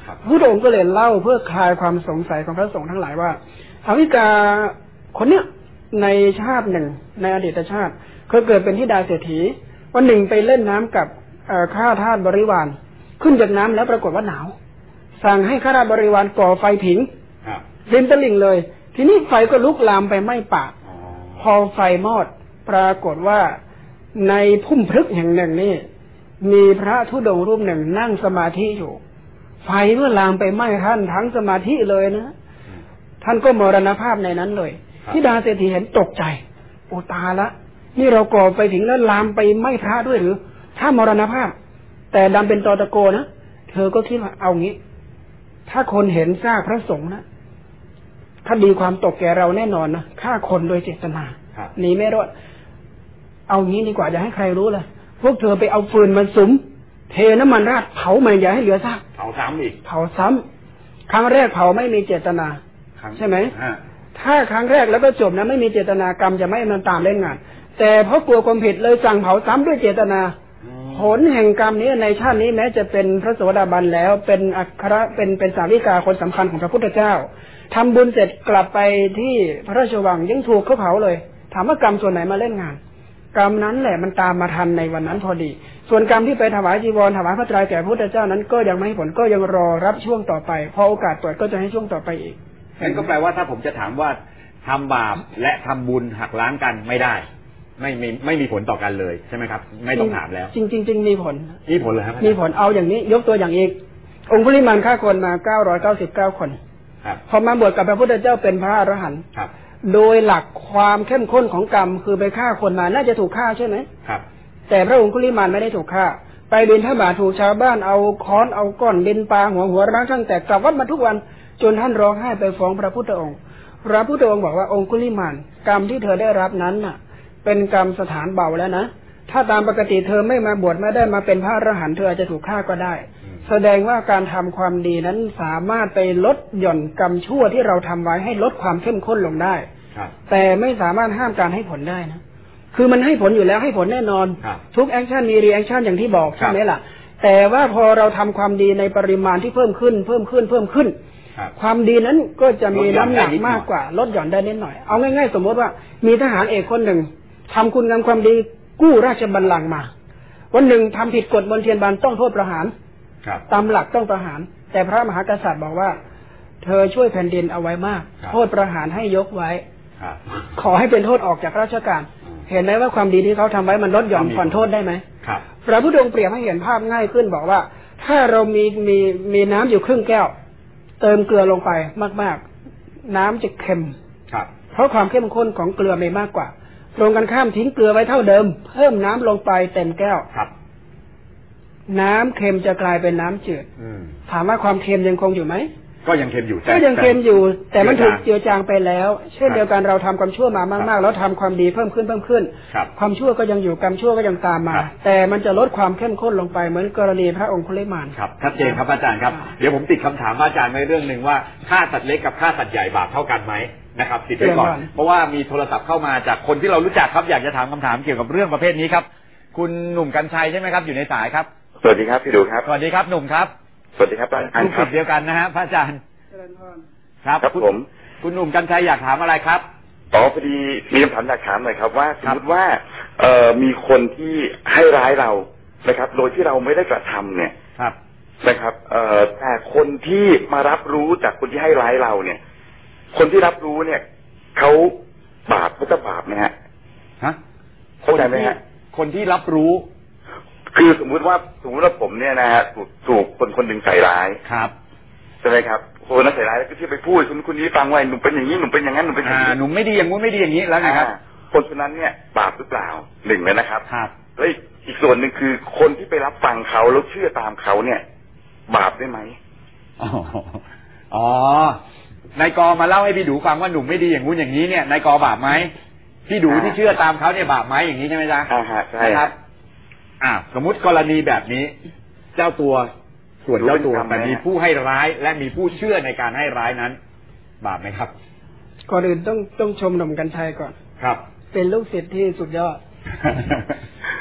พระองค์ก็เลยเล่าเพื่อคลายความสงสัยของพระสงฆ์ทั้งหลายว่าสาวิกาคนเนี้ยในชาติหนึ่งในอดีตชาติเคยเกิดเป็นธิดาเศรษฐีวันหนึ่งไปเล่นน้ำกับข้าทาสบริวารขึ้นจากน้ำแล้วปรากฏว่าหนาวสั่งให้ข้าทาสบริวารก่อไฟผิงริมตลิ่งเลยทีนี้ไฟก็ลุกลามไปไหม้ป่าพอไฟมอดปรากฏว่าในพุ่มพฤกษ์แห่งหนึ่งนี่มีพระธุดงค์รูปหนึ่งนั่งสมาธิอยู่ไฟเมื่อลามไปไหม้ท่านทั้งสมาธิเลยนะท่านก็มรณภาพในนั้นเลยธิดาเศรษฐีเห็นตกใจโอตายละนี่เราก่อไฟผิงแล้วลามไปไหม้พระด้วยหรือถ้ามรณภาพแต่ดำเป็นตอตะโกนะเธอก็คิดว่าเอางี้ถ้าคนเห็นซากพระสงฆ์นะคดีความตกแก่เราแน่นอนนะฆ่าคนโดยเจตนาหนีไม่รอดเอางี้ดีกว่าอย่าให้ใครรู้เลยพวกเธอไปเอาฟืนมาสุมเทน้ำมันราดเผามันอย่าให้เหลือซากเผาซ้ำอีกเผาซ้ำครั้งแรกเผาไม่มีเจตนาใช่ไหมถ้าครั้งแรกแล้วก็จบนะไม่มีเจตนากรรมจะไม่มันตามเล่นงานแต่เพราะกลัวความผิดเลยสั่งเผาซ้ำด้วยเจตนาผลแห่งกรรมนี้ในชาตินี้แม้จะเป็นพระโสดาบันแล้วเป็นอัครเป็นสาวิกาคนสำคัญของพระพุทธเจ้าทำบุญเสร็จกลับไปที่พระราชวังยังถูกเขาเผาเลยถามว่ากรรมส่วนไหนมาเล่นงานกรรมนั้นแหละมันตามมาทันในวันนั้นพอดีส่วนกรรมที่ไปถวายจีวรถวายพระไตรแก่พระพุทธเจ้านั้นก็ยังไม่ให้ผลก็ยังรอรับช่วงต่อไปพอโอกาสเปิดก็จะให้ช่วงต่อไปอีกนั่นก็แปลว่าถ้าผมจะถามว่าทำบาปและทำบุญหักล้างกันไม่ได้ไม่มีผลต่อกันเลยใช่ไหมครับไม่ต้องถามแล้วจริงมีผลเลยครับมีผลเอาอย่างนี้ยกตัวอย่างอีกองคุลิมานฆ่าคนมา999คนพอมาบวชกับพระพุทธเจ้าเป็นพระอรหันต์โดยหลักความเข้มข้นของกรรมคือไปฆ่าคนมาน่าจะถูกฆ่าใช่ไหมครับแต่พระองคุลิมานไม่ได้ถูกฆ่าไปบิณฑบาตถูกชาวบ้านเอาค้อนเอาก้อนดินปาหัวร้างทั้งแต่กลับวัดมาทุกวันจนท่านร้องไห้ไปฟ้องพระพุทธองค์พระพุทธองค์บอกว่าองคุลิมานกรรมที่เธอได้รับนั้นน่ะเป็นกรรมสถานเบาแล้วนะถ้าตามปกติเธอไม่มาบวชไม่ได้มาเป็นพระอรหันต์เธออาจจะถูกฆ่าก็ได้แสดงว่าการทำความดีนั้นสามารถไปลดหย่อนกรรมชั่วที่เราทำไว้ให้ลดความเข้มข้นลงได้แต่ไม่สามารถห้ามการให้ผลได้นะคือมันให้ผลอยู่แล้วให้ผลแน่นอนทุกแอคชั่นมีรีแอคชั่นอย่างที่บอกใช่ไหมล่ะแต่ว่าพอเราทำความดีในปริมาณที่เพิ่มขึ้นความดีนั้นก็จะมีน้ำหนักมากกว่าลดหย่อนได้นิดหน่อยเอาง่ายๆสมมติว่ามีทหารเอกคนหนึ่งทำคุณงามความดีกู้ราชบัลลังก์มาวันหนึ่งทำผิดกฎมนเทียนบานต้องโทษประหารตามหลักต้องประหารแต่พระมหากษัตริย์บอกว่าเธอช่วยแผ่นดินเอาไว้มากโทษประหารให้ยกไว้ขอให้เป็นโทษออกจากราชการเห็นไหมว่าความดีที่เขาทำไว้มันลดหย่อนผ่อนโทษได้ไหมพระพุทธองค์เปรียบให้เห็นภาพง่ายขึ้นบอกว่าถ้าเรามีน้ำอยู่ครึ่งแก้วเติมเกลือลงไปมากๆน้ำจะเค็มเพราะความเข้มข้นของเกลือไม่มากกว่าตรงกันข้ามทิ้งเกลือไว้เท่าเดิมเพิ่มน้ำลงไปเต็มแก้วน้ำเค็มจะกลายเป็นน้ำจืดถามว่าความเค็มยังคงอยู่ไหมก็ยังเค็มอยู่ก็ยังเค็มอยู่แต่มันถูกเจือจางไปแล้วเช่นเดียวกันเราทำความชั่วมามากๆแล้วทำความดีเพิ่มขึ้นความชั่วก็ยังอยู่กรรมชั่วก็ยังตามมาแต่มันจะลดความเข้มข้นลงไปเหมือนกรณีพระองคุลิมานครับชัดเจนครับอาจารย์ครับเดี๋ยวผมติดคำถามอาจารย์ไว้เรื่องนึงว่าฆ่าสัตว์เล็กกับฆ่าสัตว์ใหญ่บาปเท่ากันไหมนะครับติดไว้ก่อนเพราะว่ามีโทรศัพท์เข้ามาจากคนที่เรารู้จักครับอยากจะถามคำถามเกี่ยวกับเรื่องประเภทนี้ครับคุณหนุ่มกรรชัยใช่ไหมครับอยู่ในสายครับสวัสดีครับพี่ดูครับสวัสดีครับหนุ่มครับสวัสดีครับอาจารย์ครับเดียวกันนะฮะพระอาจารย์ครับผมคุณหนุ่มกรรชัยอยากถามอะไรครับพอดีมีคำถามอยากถามหน่อยครับว่าสมมติว่ามีคนที่ให้ร้ายเรานะครับโดยที่เราไม่ได้กระทำเนี่ยนะครับแต่คนที่มารับรู้จากคนที่ให้ร้ายเราเนี่ยคนที่รับรู้เนี่ยเขาบาปก็จะบาปไหมฮะเข้าใจไหมฮะคนที่รับรู้คือสมมุติว่าผมเนี่ยนะฮะถูกคนหนึ่งใส่ร้ายครับใช่ไหมครับคนนั้นใส่ร้ายแล้วก็ที่ไปพูดคุณนี้ฟังไว้หนุ่มเป็นอย่างนี้หนุ่มเป็นอย่างนั้นหนุ่มเป็นอย่างนี้หนุ่มไม่ดีอย่างงู้นไม่ดีอย่างนี้แล้วนะครับคนคนนั้นเนี่ยบาปหรือเปล่าหนึ่งเลยนะครับครับแล้วอีกส่วนหนึ่งคือคนที่ไปรับฟังเขาแล้วเชื่อตามเขาเนี่ยบาปได้ไหมอ๋อนายกมาเล่าให้พี่ดูฟังว่าหนุ่มไม่ดีอย่างงู้นอย่างนี้เนี่ยนายกบาปไหมพี่ดูที่เชื่อตามเขาเนี่ยบาปไหมอย่างนี้ใช่ไหมจ๊ะใช่ครับสมมุติกรณีแบบนี้เจ้าตัวส่วนเจ้าตัวแต่มีผู้ให้ร้ายและมีผู้เชื่อในการให้ร้ายนั้นบาปไหมครับก่อนอื่นต้องชมหนุ่มกรรชัยก่อนครับเป็นลูกศิษย์ที่สุดยอด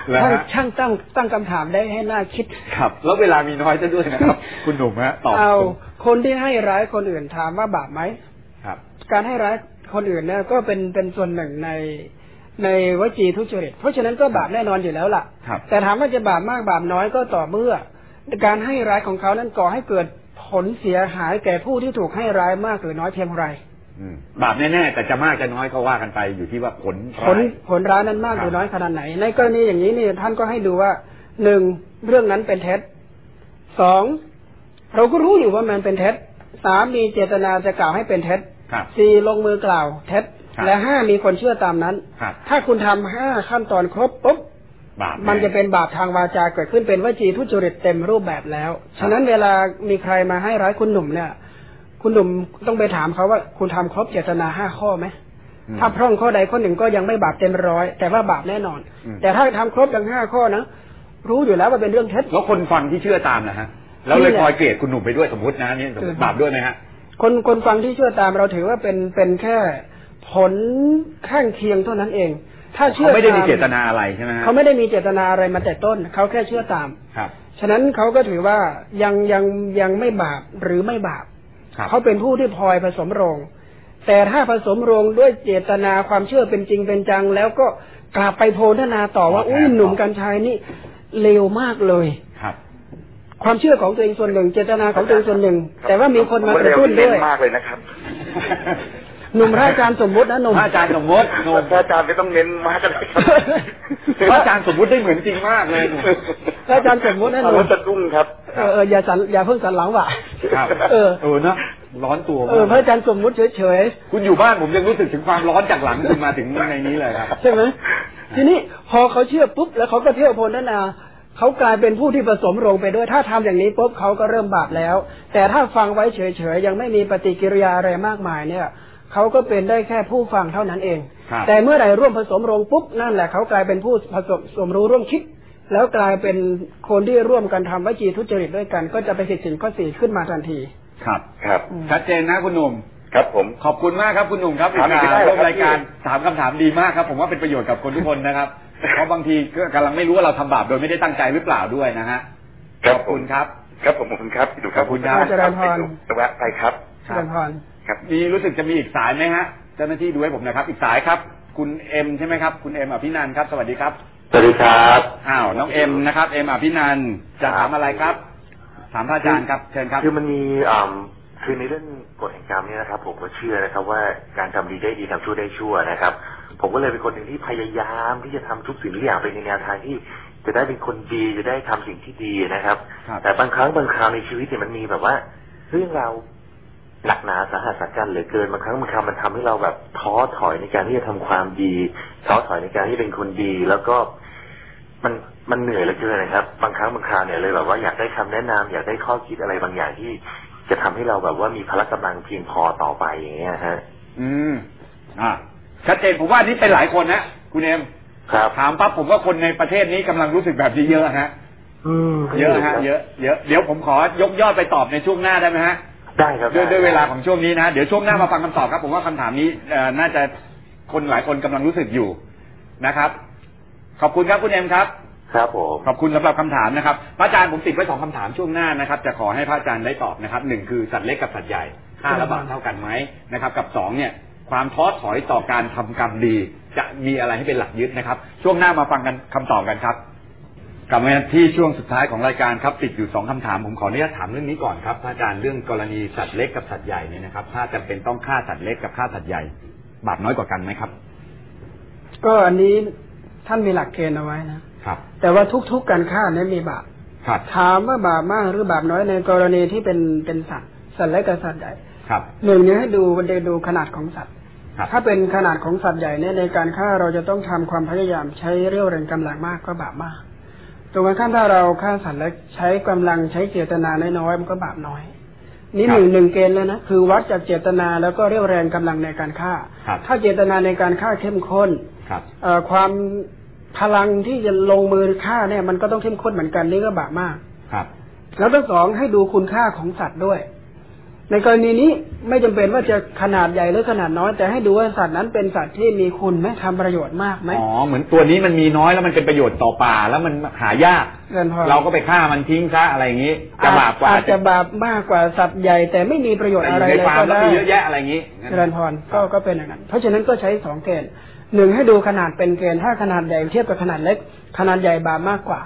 ท่านช่างตั้งคำถามได้ให้น่าคิดครับแล้วเวลามีน้อยซะด้วยนะครับ คุณหนุ่มฮะตอบเอาคนที่ให้ร้ายคนอื่นถามว่าบาปไหมครับการให้ร้ายคนอื่นเนี่ยก็เป็นส่วนหนึ่งในวจีทุจริตเพราะฉะนั้นก็บาปแน่นอนอยู่แล้วล่ะแต่ถามว่าจะบาปมากบาปน้อยก็ต่อเมื่อการให้ร้ายของเขานั้นก่อให้เกิดผลเสียหายแก่ผู้ที่ถูกให้ร้ายมากหรือน้อยเพียงไรบาปแน่ๆแต่จะมากจะน้อยก็ว่ากันไปอยู่ที่ว่าผลร้ายนั้นมากหรือน้อยขนาดไหนในกรณีอย่างนี้นี่ท่านก็ให้ดูว่าหนึ่งเรื่องนั้นเป็นเท็จสองเราก็รู้อยู่ว่ามันเป็นเท็จสามมีเจตนาจะกล่าวให้เป็นเท็จสี่ลงมือกล่าวเท็จและห้ามีคนเชื่อตามนั้นถ้าคุณทำห้าขั้นตอนครบปุ๊บมันจะเป็นบาปทางวาจาเกิดขึ้นเป็นวจีทุจริตเต็มรูปแบบแล้วฉะนั้นเวลามีใครมาให้ร้ายคุณหนุ่มเนี่ยคุณหนุ่มต้องไปถามเขาว่าคุณทำครบเจตนาห้าข้อไหมถ้าพร่องข้อใดข้อหนึ่งก็ยังไม่บาปเต็มร้อยแต่ว่าบาปแน่นอนแต่ถ้าทำครบทั้งห้าข้อนะรู้อยู่แล้วว่าเป็นเรื่องเท็จแล้วคนฟังที่เชื่อตามนะฮะแล้วเลยคอยเกลียดคุณหนุ่มไปด้วยสมมตินะนี่บาปด้วยไหมฮะคนฟังที่เชื่อตามเราถือว่าเป็นแค่ผลข้างเคียงเท่านั้นเองถ้าเชื่อเขาไม่ได้มีเจตนาอะไรใช่ไหมเขาไม่ได้มีเจตนาอะไรมาแต่ต้นเขาแค่เชื่อตามครับฉะนั้นเขาก็ถือว่ายังไม่บาปหรือไม่บาปเขาเป็นผู้ที่พลอยผสมโรงแต่ถ้าผสมโรงด้วยเจตนาความเชื่อเป็นจริงเป็นจังแล้วก็กลับไปโพลนาต่อว่าอุ้ยหนุ่มกัญชัยนี่เลวมากเลยครับความเชื่อของตัวเองส่วนหนึ่งเจตนาของตัวเองส่วนหนึ่งแต่ว่ามีคนมากระตุ้นด้วยมากเลยนะครับหนุ่มพระอาจารย์สมมตินะหนุ่มพระอาจารย์สมมติหนุ่มพระอาจารย์ไม่ต้องเน้นมากก็ได้ครับพระอาจารย์สมมติได้เหมือนจริงมากเลยพระอาจารย์สมมตินะหนุ่มจะดุ้งครับอย่าเพิ่งสันหลังว่ะครับนะร้อนตัวพระอาจารย์สมมติเฉยๆคุณอยู่บ้านผมยังรู้สึกถึงความร้อนจากหลังคุณมาถึงในนี้เลยครับใช่ไหมทีนี้พอเขาเชื่อปุ๊บแล้วเขาก็เที่ยวโพลนาเขากลายเป็นผู้ที่ผสมโรงไปด้วยถ้าทำอย่างนี้ปุ๊บเขาก็เริ่มบาปแล้วแต่ถ้าฟังไว้เฉยๆยังไม่มีปฏิกิริยาอะไรมากมายเนี่ยเขาก็เป็นได้แค่ผู้ฟังเท่านั้นเองแต่เมื่อใดร่วมผสมโรงปุ๊บนั่นแหละเขากลายเป็นผู้ผสมรู้ร่วมคิดแล้วกลายเป็นคนที่ร่วมกันทำวจีทุจริตด้วยกันก็จะไปผิดศีลข้อ 4ขึ้นมาทันทีครับชัดเจนนะคุณหนุ่มครับผมขอบคุณมากครับคุณหนุ่มครับที่มาร่วมรายการถามคำถามดีมากครับผมว่าเป็นประโยชน์กับคนทุกคนนะครับเพราะบางทีก็กำลังไม่รู้ว่าเราทำบาปโดยไม่ได้ตั้งใจหรือเปล่าด้วยนะฮะขอบคุณครับครับผมขอบคุณครับดูครับคุณครับอาจารย์พรไปครับอาจารย์พรครับมีรู้สึกจะมีอีกสายไหมฮะเจ้าหน้าที่ดูให้ผมนะครับอีกสายครับคุณเอ็มใช่ไหมครับคุณเอ็มอภินันท์ครับสวัสดีครับสวัสดีครับน้องเอ็มนะครับเอ็มอภินันท์จะถามอะไรครับถามพระอาจารย์ครับเชิญครับคือมันมีคือในเรื่องกฎแห่งกรรมเนี่ยนะครับผมก็เชื่อนะครับว่าการทำดีได้ดีทำชั่วได้ชั่วนะครับผมก็เลยเป็นคนหนึ่งที่พยายามที่จะทำทุกสิ่งทุกอย่างไปในแนวทางที่จะได้เป็นคนดีจะได้ทำสิ่งที่ดีนะครับแต่บางครั้งบางคราวในชีวิตเนี่ยมันมีแบบว่าเรื่องเราหนักหนาสาหัสกันเหลือเกินบางครั้งบางคราวมันทำให้เราแบบท้อถอยในการที่จะทำความดีท้อถอยในการที่เป็นคนดีแล้วก็มันเหนื่อยเหลือเกินนะครับบางครั้งบางคราวเนี่ยเลยแบบว่าอยากได้คำแนะนำอยากได้ข้อคิดอะไรบางอย่างที่จะทำให้เราแบบว่ามีพละกำลังเพียงพอต่อไปอย่างเงี้ยฮะชัดเจนผมว่านี่เป็นหลายคนนะคุณเอ็มครับถามปั๊บผมว่าคนในประเทศนี้กำลังรู้สึกแบบนี้เยอะฮะเยอะฮะเยอะเดี๋ยวผมขอยกยอดไปตอบในช่วงหน้าได้ไหมฮะได้ครับด้วยเวลาของช่วงนี้นะเดี๋ยวช่วงหน้ามาฟังคำตอบครับผมว่าคำถามนี้น่าจะคนหลายคนกำลังรู้สึกอยู่นะครับขอบคุณครับคุณเอ็มครับครับผมขอบคุณสำหรับคำถามนะครับพระอาจารย์ผมติดไว้2คำถามช่วงหน้านะครับจะขอให้พระอาจารย์ได้ตอบนะครับ1คือสัตว์เล็กกับสัตว์ใหญ่ค่าละบาปเท่ากันไหมนะครับกับ2เนี่ยความท้อถอยต่อการทำกรรมดีจะมีอะไรให้เป็นหลักยึดนะครับช่วงหน้ามาฟังกันคำตอบกันครับกลับมาที่ช่วงสุดท้ายของรายการครับติดอยู่2คำถามผมขออนุญาตถามเรื่องนี้ก่อนครับพระอาจารย์เรื่องกรณีสัตว์เล็กกับสัตว์ใหญ่เนี่ยนะครับถ้าจำเป็นต้องฆ่าสัตว์เล็กกับฆ่าสัตว์ใหญ่บาปน้อยกว่ากันไหมครับก็อันนี้ท่านมีหลักเกณฑ์เอาไว้นะครับแต่ว่าทุกๆการฆ่าเนี่ยมีบาปถามว่าบาปมากหรือบาปน้อยในกรณีที่เป็นสัตว์เล็กกับสัตว์ใหญ่หนึ่งเนี่ยให้ดูขนาดของสัตว์ถ้าเป็นขนาดของสัตว์ใหญ่เนี่ยในการฆ่าเราจะต้องทำความพยายามใช้เรี่ยวแรงกำลังมากก็บาปมากตรงกันข้ามถ้าเราฆ่าสัตว์เล็กใช้กำลังใช้เจตนาน้อยๆมันก็บาปน้อยนี่หนึ่งเกณฑ์แล้วนะคือวัดจากเจตนาแล้วก็เรี่ยวแรงกำลังในการฆ่าถ้าเจตนาในการฆ่าเข้มข้นความพลังที่จะลงมือฆ่าเนี่ยมันก็ต้องเข้มข้นเหมือนกันนี่ก็บาปมากแล้วทั้งสองให้ดูคุณค่าของสัตว์ด้วยในกรณีนี้ไม่จำเป็นว่าจะขนาดใหญ่หรือขนาดน้อยแต่ให้ดูว่าสัตว์นั้นเป็นสัตว์ที่มีคุณไหมทำประโยชน์มากไหมอ๋อเหมือนตัวนี้มันมีน้อยแล้วมันเป็นประโยชน์ต่อป่าแล้วมันหายากเราก็ไปฆ่ามันทิ้งซะอะไรอย่างนี้จะบาปกว่าอาจจะบาปมากกว่าสัตว์ใหญ่แต่ไม่มีประโยชน์อะไรเลยก็ได้เยอะแยะอะไรอย่างนี้เจริญพรก็เป็นอย่างนั้นเพราะฉะนั้นก็ใช้2 เกณฑ์1ให้ดูขนาดเป็นเกณฑ์ถ้าขนาดใหญ่เทียบกับขนาดเล็กขนาดใหญ่บาปมากกว่า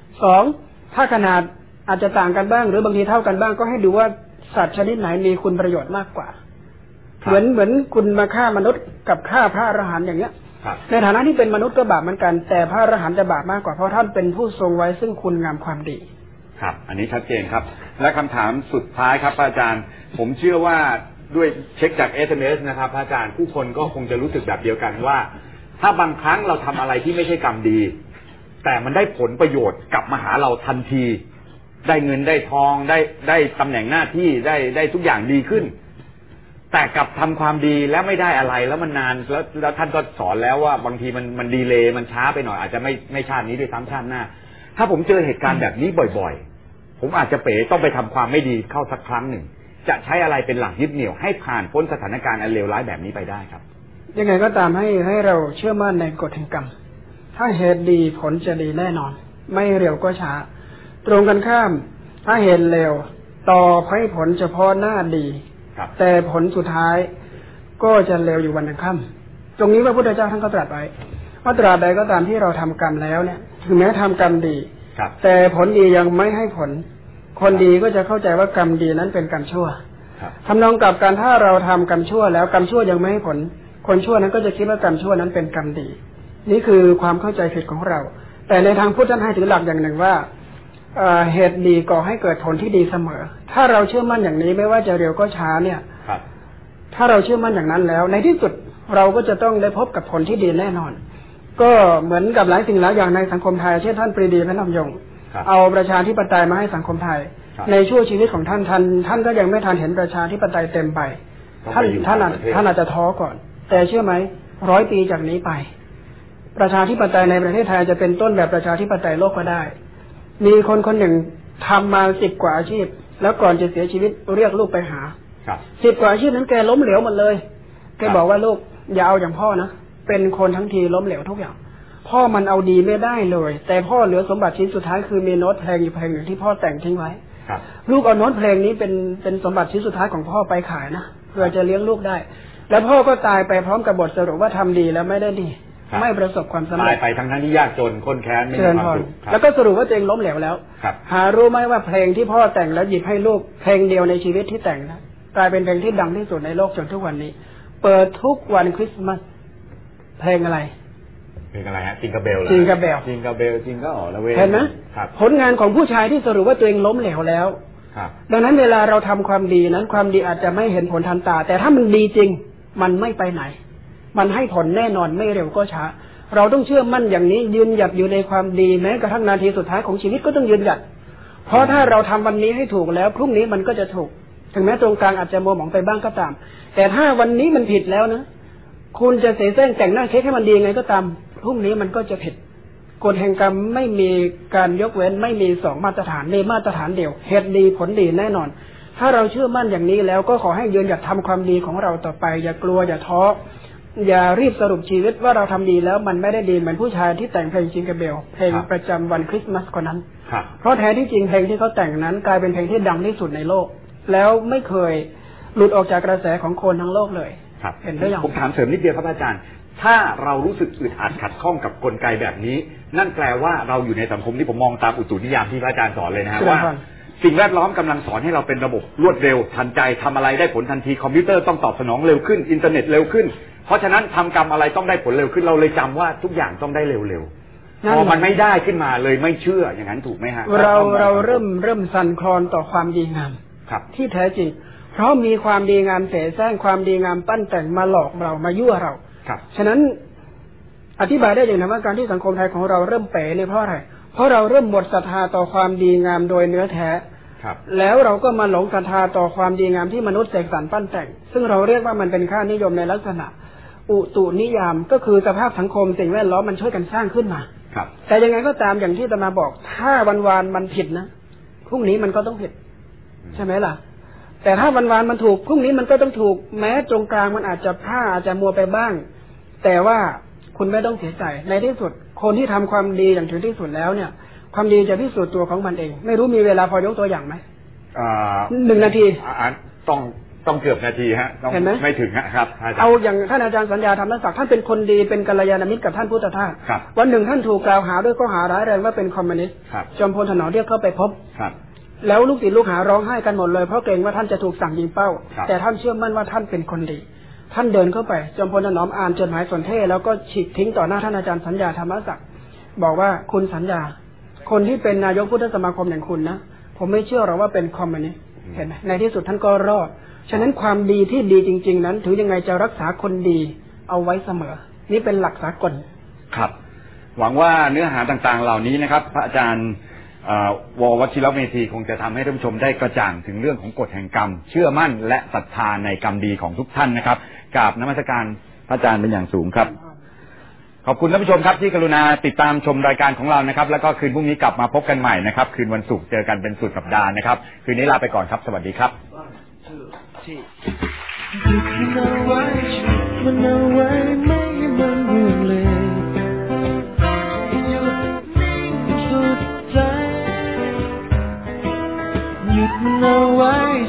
2ถ้าขนาดอาจจะต่างกันบ้างหรือบางทีเท่ากันบ้างก็ให้ดูว่าสัตว์ชนิดไหนมีคุณประโยชน์มากกว่าเหมือนคุณมาฆ่ามนุษย์กับฆ่าพระอรหันต์อย่างเงี้ยในฐานะที่เป็นมนุษย์ก็บาปเหมือนกันแต่พระอรหันต์จะบาปมากกว่าเพราะท่านเป็นผู้ทรงไว้ซึ่งคุณงามความดีครับอันนี้ชัดเจนครับและคำถามสุดท้ายครับอาจารย์ผมเชื่อว่าด้วยเช็คจาก SMS นะครับอาจารย์ผู้คนก็คงจะรู้สึกแบบเดียวกันว่าถ้าบางครั้งเราทำอะไรที่ไม่ใช่กรรมดีแต่มันได้ผลประโยชน์กลับมาหาเราทันทีได้เงินได้ทองได้ตำแหน่งหน้าที่ได้ทุกอย่างดีขึ้นแต่กลับทำความดีแล้วไม่ได้อะไรแล้วมันนานแล้วท่านก็สอนแล้วว่าบางทีมันดีเลย์มันช้าไปหน่อยอาจจะไม่ชาตินี้ด้วยซ้ำชาติหน้าถ้าผมเจอเหตุการณ์แบบนี้บ่อยๆผมอาจจะต้องไปทำความไม่ดีเข้าสักครั้งหนึ่งจะใช้อะไรเป็นหลักยึดเหนี่ยวให้ผ่านพ้นสถานการณ์อันเลวร้ายแบบนี้ไปได้ครับยังไงก็ตามให้เราเชื่อมั่นในกฎแห่งกรรมถ้าเหตุดีผลจะดีแน่นอนไม่เร็วก็ช้าตรงกันข้ามถ้าเหตุเลวต่อให้ผลเฉพาะหน้าดีแต่ผลสุดท้ายก็จะเลวอยู่วันค่ำตรงนี้พระพุทธเจ้าท่านก็ตรัสไว้ว่าตราบใดก็ตามที่เราทำกรรมแล้วเนี่ยถึงแม้ทำกรรมดีแต่ผลดียังไม่ให้ผลคนดีก็จะเข้าใจว่ากรรมดีนั้นเป็นกรรมชั่วทำนองกับการถ้าเราทำกรรมชั่วแล้วกรรมชั่วยังไม่ให้ผลคนชั่วนั้นก็จะคิดว่ากรรมชั่วนั้นเป็นกรรมดีนี่คือความเข้าใจผิดของเราแต่ในทางพุทธท่านให้ถือหลักอย่างหนึ่งว่าเหตุดีก่อให้เกิดผลที่ดีเสมอถ้าเราเชื่อมั่นอย่างนี้ไม่ว่าจะเร็วก็ช้าเนี่ยถ้าเราเชื่อมั่นอย่างนั้นแล้วในที่สุดเราก็จะต้องได้พบกับผลที่ดีแน่นอนก็เหมือนกับหลายสิ่งหลายอย่างในสังคมไทยเช่นท่านปรีดีพระนำยงเอาประชาธิปไตยมาให้สังคมไทยในช่วงชีวิตของท่านก็ยังไม่ทันเห็นประชาธิปไตยเต็มไปท่านอาจจะท้อก่อนแต่เชื่อไหม100 ปีจากนี้ไปประชาธิปไตยในประเทศไทยจะเป็นต้นแบบประชาธิปไตยโลกก็ได้มีคนหนึ่งทำมา10 กว่าอาชีพแล้วก่อนจะเสียชีวิตเรียกลูกไปหา10 กว่าอาชีพนั้นแกล้มเหลวหมดเลยแกบอกว่าลูกอย่าเอาอย่างพ่อนะเป็นคนทั้งทีล้มเหลวทุกอย่างพ่อมันเอาดีไม่ได้เลยแต่พ่อเหลือสมบัติชิ้นสุดท้ายคือมีโน้ตเพลงอยู่เพลงหนึ่งที่พ่อแต่งทิ้งไว้ลูกเอาโน้ตเพลงนี้เป็นสมบัติชิ้นสุดท้ายของพ่อไปขายนะเพื่อจะเลี้ยงลูกได้แล้วพ่อก็ตายไปพร้อมกับบทสรุปว่าทำดีแล้วไม่ได้ดีไม่ประสบความสำเร็จตายไปทั้งที่ยากจนคนแค้นไม่มีความสุขแล้วก็สรุปว่าตัวเองล้มเหลวแล้วหารู้ไหมว่าเพลงที่พ่อแต่งแล้วหยิบให้ลูกเพลงเดียวในชีวิตที่แต่งนะกลายเป็นเพลงที่ดังที่สุดในโลกจนทุกวันนี้เปิดทุกวันคริสต์มาสเพลงอะไรฮะจิงกาเบลจิงกาเบลจิงก็อ๋อละเวเห็นไหมผลงานของผู้ชายที่สรุปว่าตัวเองล้มเหลวแล้วดังนั้นเวลาเราทำความดีนั้นความดีอาจจะไม่เห็นผลทันตาแต่ถ้ามันดีจริงมันไม่ไปไหนมันให้ผลแน่นอนไม่เร็วก็ช้าเราต้องเชื่อมั่นอย่างนี้ยืนหยัดอยู่ในความดีแม้กระทั่งนาทีสุดท้ายของชีวิตก็ต้องยืนหยัดเพราะถ้าเราทำวันนี้ให้ถูกแล้วพรุ่งนี้มันก็จะถูกถึงแม้ตรงกลางอาจจะมัวหมองไปบ้างก็ตามแต่ถ้าวันนี้มันผิดแล้วนะคุณจะเสแสร้งแต่งหน้าเค้กให้มันดีไงก็ตามพรุ่งนี้มันก็จะผิดกฎแห่งกรรมไม่มีการยกเว้นไม่มี2 มาตรฐานในมาตรฐานเดียวเหตุดีผลดีแน่นอนถ้าเราเชื่อมั่นอย่างนี้แล้วก็ขอให้ยืนหยัดทำความดีของเราต่อไปอย่ากลัวอย่าท้ออย่ารีบสรุปชีวิตว่าเราทำดีแล้วมันไม่ได้ดีเหมือนผู้ชายที่แต่งเพลงจิงกาเบลเพลงประจำวันคริสต์มาสคนนั้นเพราะแท้ที่จริงเพลงที่เขาแต่งนั้นกลายเป็นเพลงที่ดังที่สุดในโลกแล้วไม่เคยหลุดออกจากกระแสของคนทั้งโลกเลยเห็นได้ยังผมถามเสริมนิดเดียวครับอาจารย์ถ้าเรารู้สึกอึดอัดขัดข้องกับกลไกแบบนี้นั่นแปลว่าเราอยู่ในสังคมที่ผมมองตามอุตุนิยามที่พระอาจารย์สอนเลยนะฮะว่าสิ่งแวดล้อมกำลังสอนให้เราเป็นระบบรวดเร็วทันใจทำอะไรได้ผลทันทีคอมพิวเตอร์ต้องตอบสนองเร็วขึ้นอินเทอร์เน็ตเร็วขึ้นเพราะฉะนั้นทำกรรมอะไรต้องได้ผลเร็วขึ้นเราเลยจำว่าทุกอย่างต้องได้เร็วๆพอมันไม่ได้ขึ้นมาเลยไม่เชื่ออย่างนั้นถูกไหมฮะเราเริ่มสั่นคลอนต่อความดีงามที่แท้จริงเพราะมีความดีงามเสแสร้งความดีงามปั้นแต่งมาหลอกเรามายั่วเราฉะนั้นอธิบายได้อย่างนั้นว่าการที่สังคมไทยของเราเริ่มเป๋เนี่ยเพราะอะไรเพราะเราเริ่มหมดศรัทธาต่อความดีงามโดยเนื้อแท้แล้วเราก็มาหลงศรัทธาต่อความดีงามที่มนุษย์เสกสรรปั้นแต่งซึ่งเราเรียกว่ามันเป็นค่านิยมในลักษณะอุตุนิยามก็คือสภาพสังคมสิ่งแวดล้อมมันช่วยกันสร้างขึ้นมาแต่ยังไงก็ตามอย่างที่อาตมาบอกถ้าวันมันผิดนะพรุ่งนี้มันก็ต้องผิดใช่ไหมล่ะแต่ถ้าวันๆมันถูกพรุ่งนี้มันก็ต้องถูกแม้ตรงกลางมันอาจจะพลาดอาจจะมัวไปบ้างแต่ว่าคุณไม่ต้องเสียใจในที่สุดคนที่ทำความดีอย่างถึงที่สุดแล้วเนี่ยความดีจะพิสูจน์ตัวของมันเองไม่รู้มีเวลาพอยกตัวอย่างไหม1 นาทีต้องเกือบนาทีฮะเห็นไหมไม่ถึงครับเอาอย่างท่านอาจารย์สัญญาธรรมศักดิ์ท่านเป็นคนดีเป็นกัลยาณมิตรกับท่านพุทธทาสวันหนึ่งท่านถูกกล่าวหาด้วยข้อหาร้ายแรงว่าเป็นคอมมิวนิสต์จอมพลถนอมเรียกเข้าไปพบแล้วลูกศิษย์ลูกหาร้องไห้กันหมดเลยเพราะเกรงว่าท่านจะถูกสั่งยิงเป้าแต่ท่านเชื่อมั่นว่าท่านเป็นคนดีท่านเดินเข้าไปจอมพลถนอมอ่านจดหมายสนเทศแล้วก็ฉีกทิ้งต่อหน้าท่านอาจารย์สัญญาธรรมศักดิ์บอกว่าคุณสัญญาคนที่เป็นนายกพุทธสมาคมอย่างคุณนะผมไม่เชื่อหรอกว่าเป็นคอมมิวนิสต์เห็นไหมในที่สุดท่านก็รอดฉะนั้นความดีที่ดีจริงๆนั้นถือยังไงจะรักษาคนดีเอาไว้เสมอนี่เป็นหลักสากลครับหวังว่าเนื้อหาต่างๆเหล่านี้นะครับพระอาจารย์ววชิรเมธีคงจะทำให้ท่านผู้ชมได้กระจ่างถึงเรื่องของกฎแห่งกรรมเชื่อมั่นและศรัทธาในกรรมดีของทุกท่านนะครับกราบนมัสการพระอาจารย์เป็นอย่างสูงครับขอบคุณท่านผู้ชมครับที่กรุณาติดตามชมรายการของเรานะครับแล้วก็คืนพรุ่งนี้กลับมาพบกันใหม่นะครับคืนวันศุกร์เจอกันเป็นสุดสัปดาห์นะครับคืนนี้ลาไปก่อนครับสวัสดีครับหยุดมันเอาไว้ไม่มันห่วงเลยหยุดนิ่งสุดใจหยุดมันเอาไว้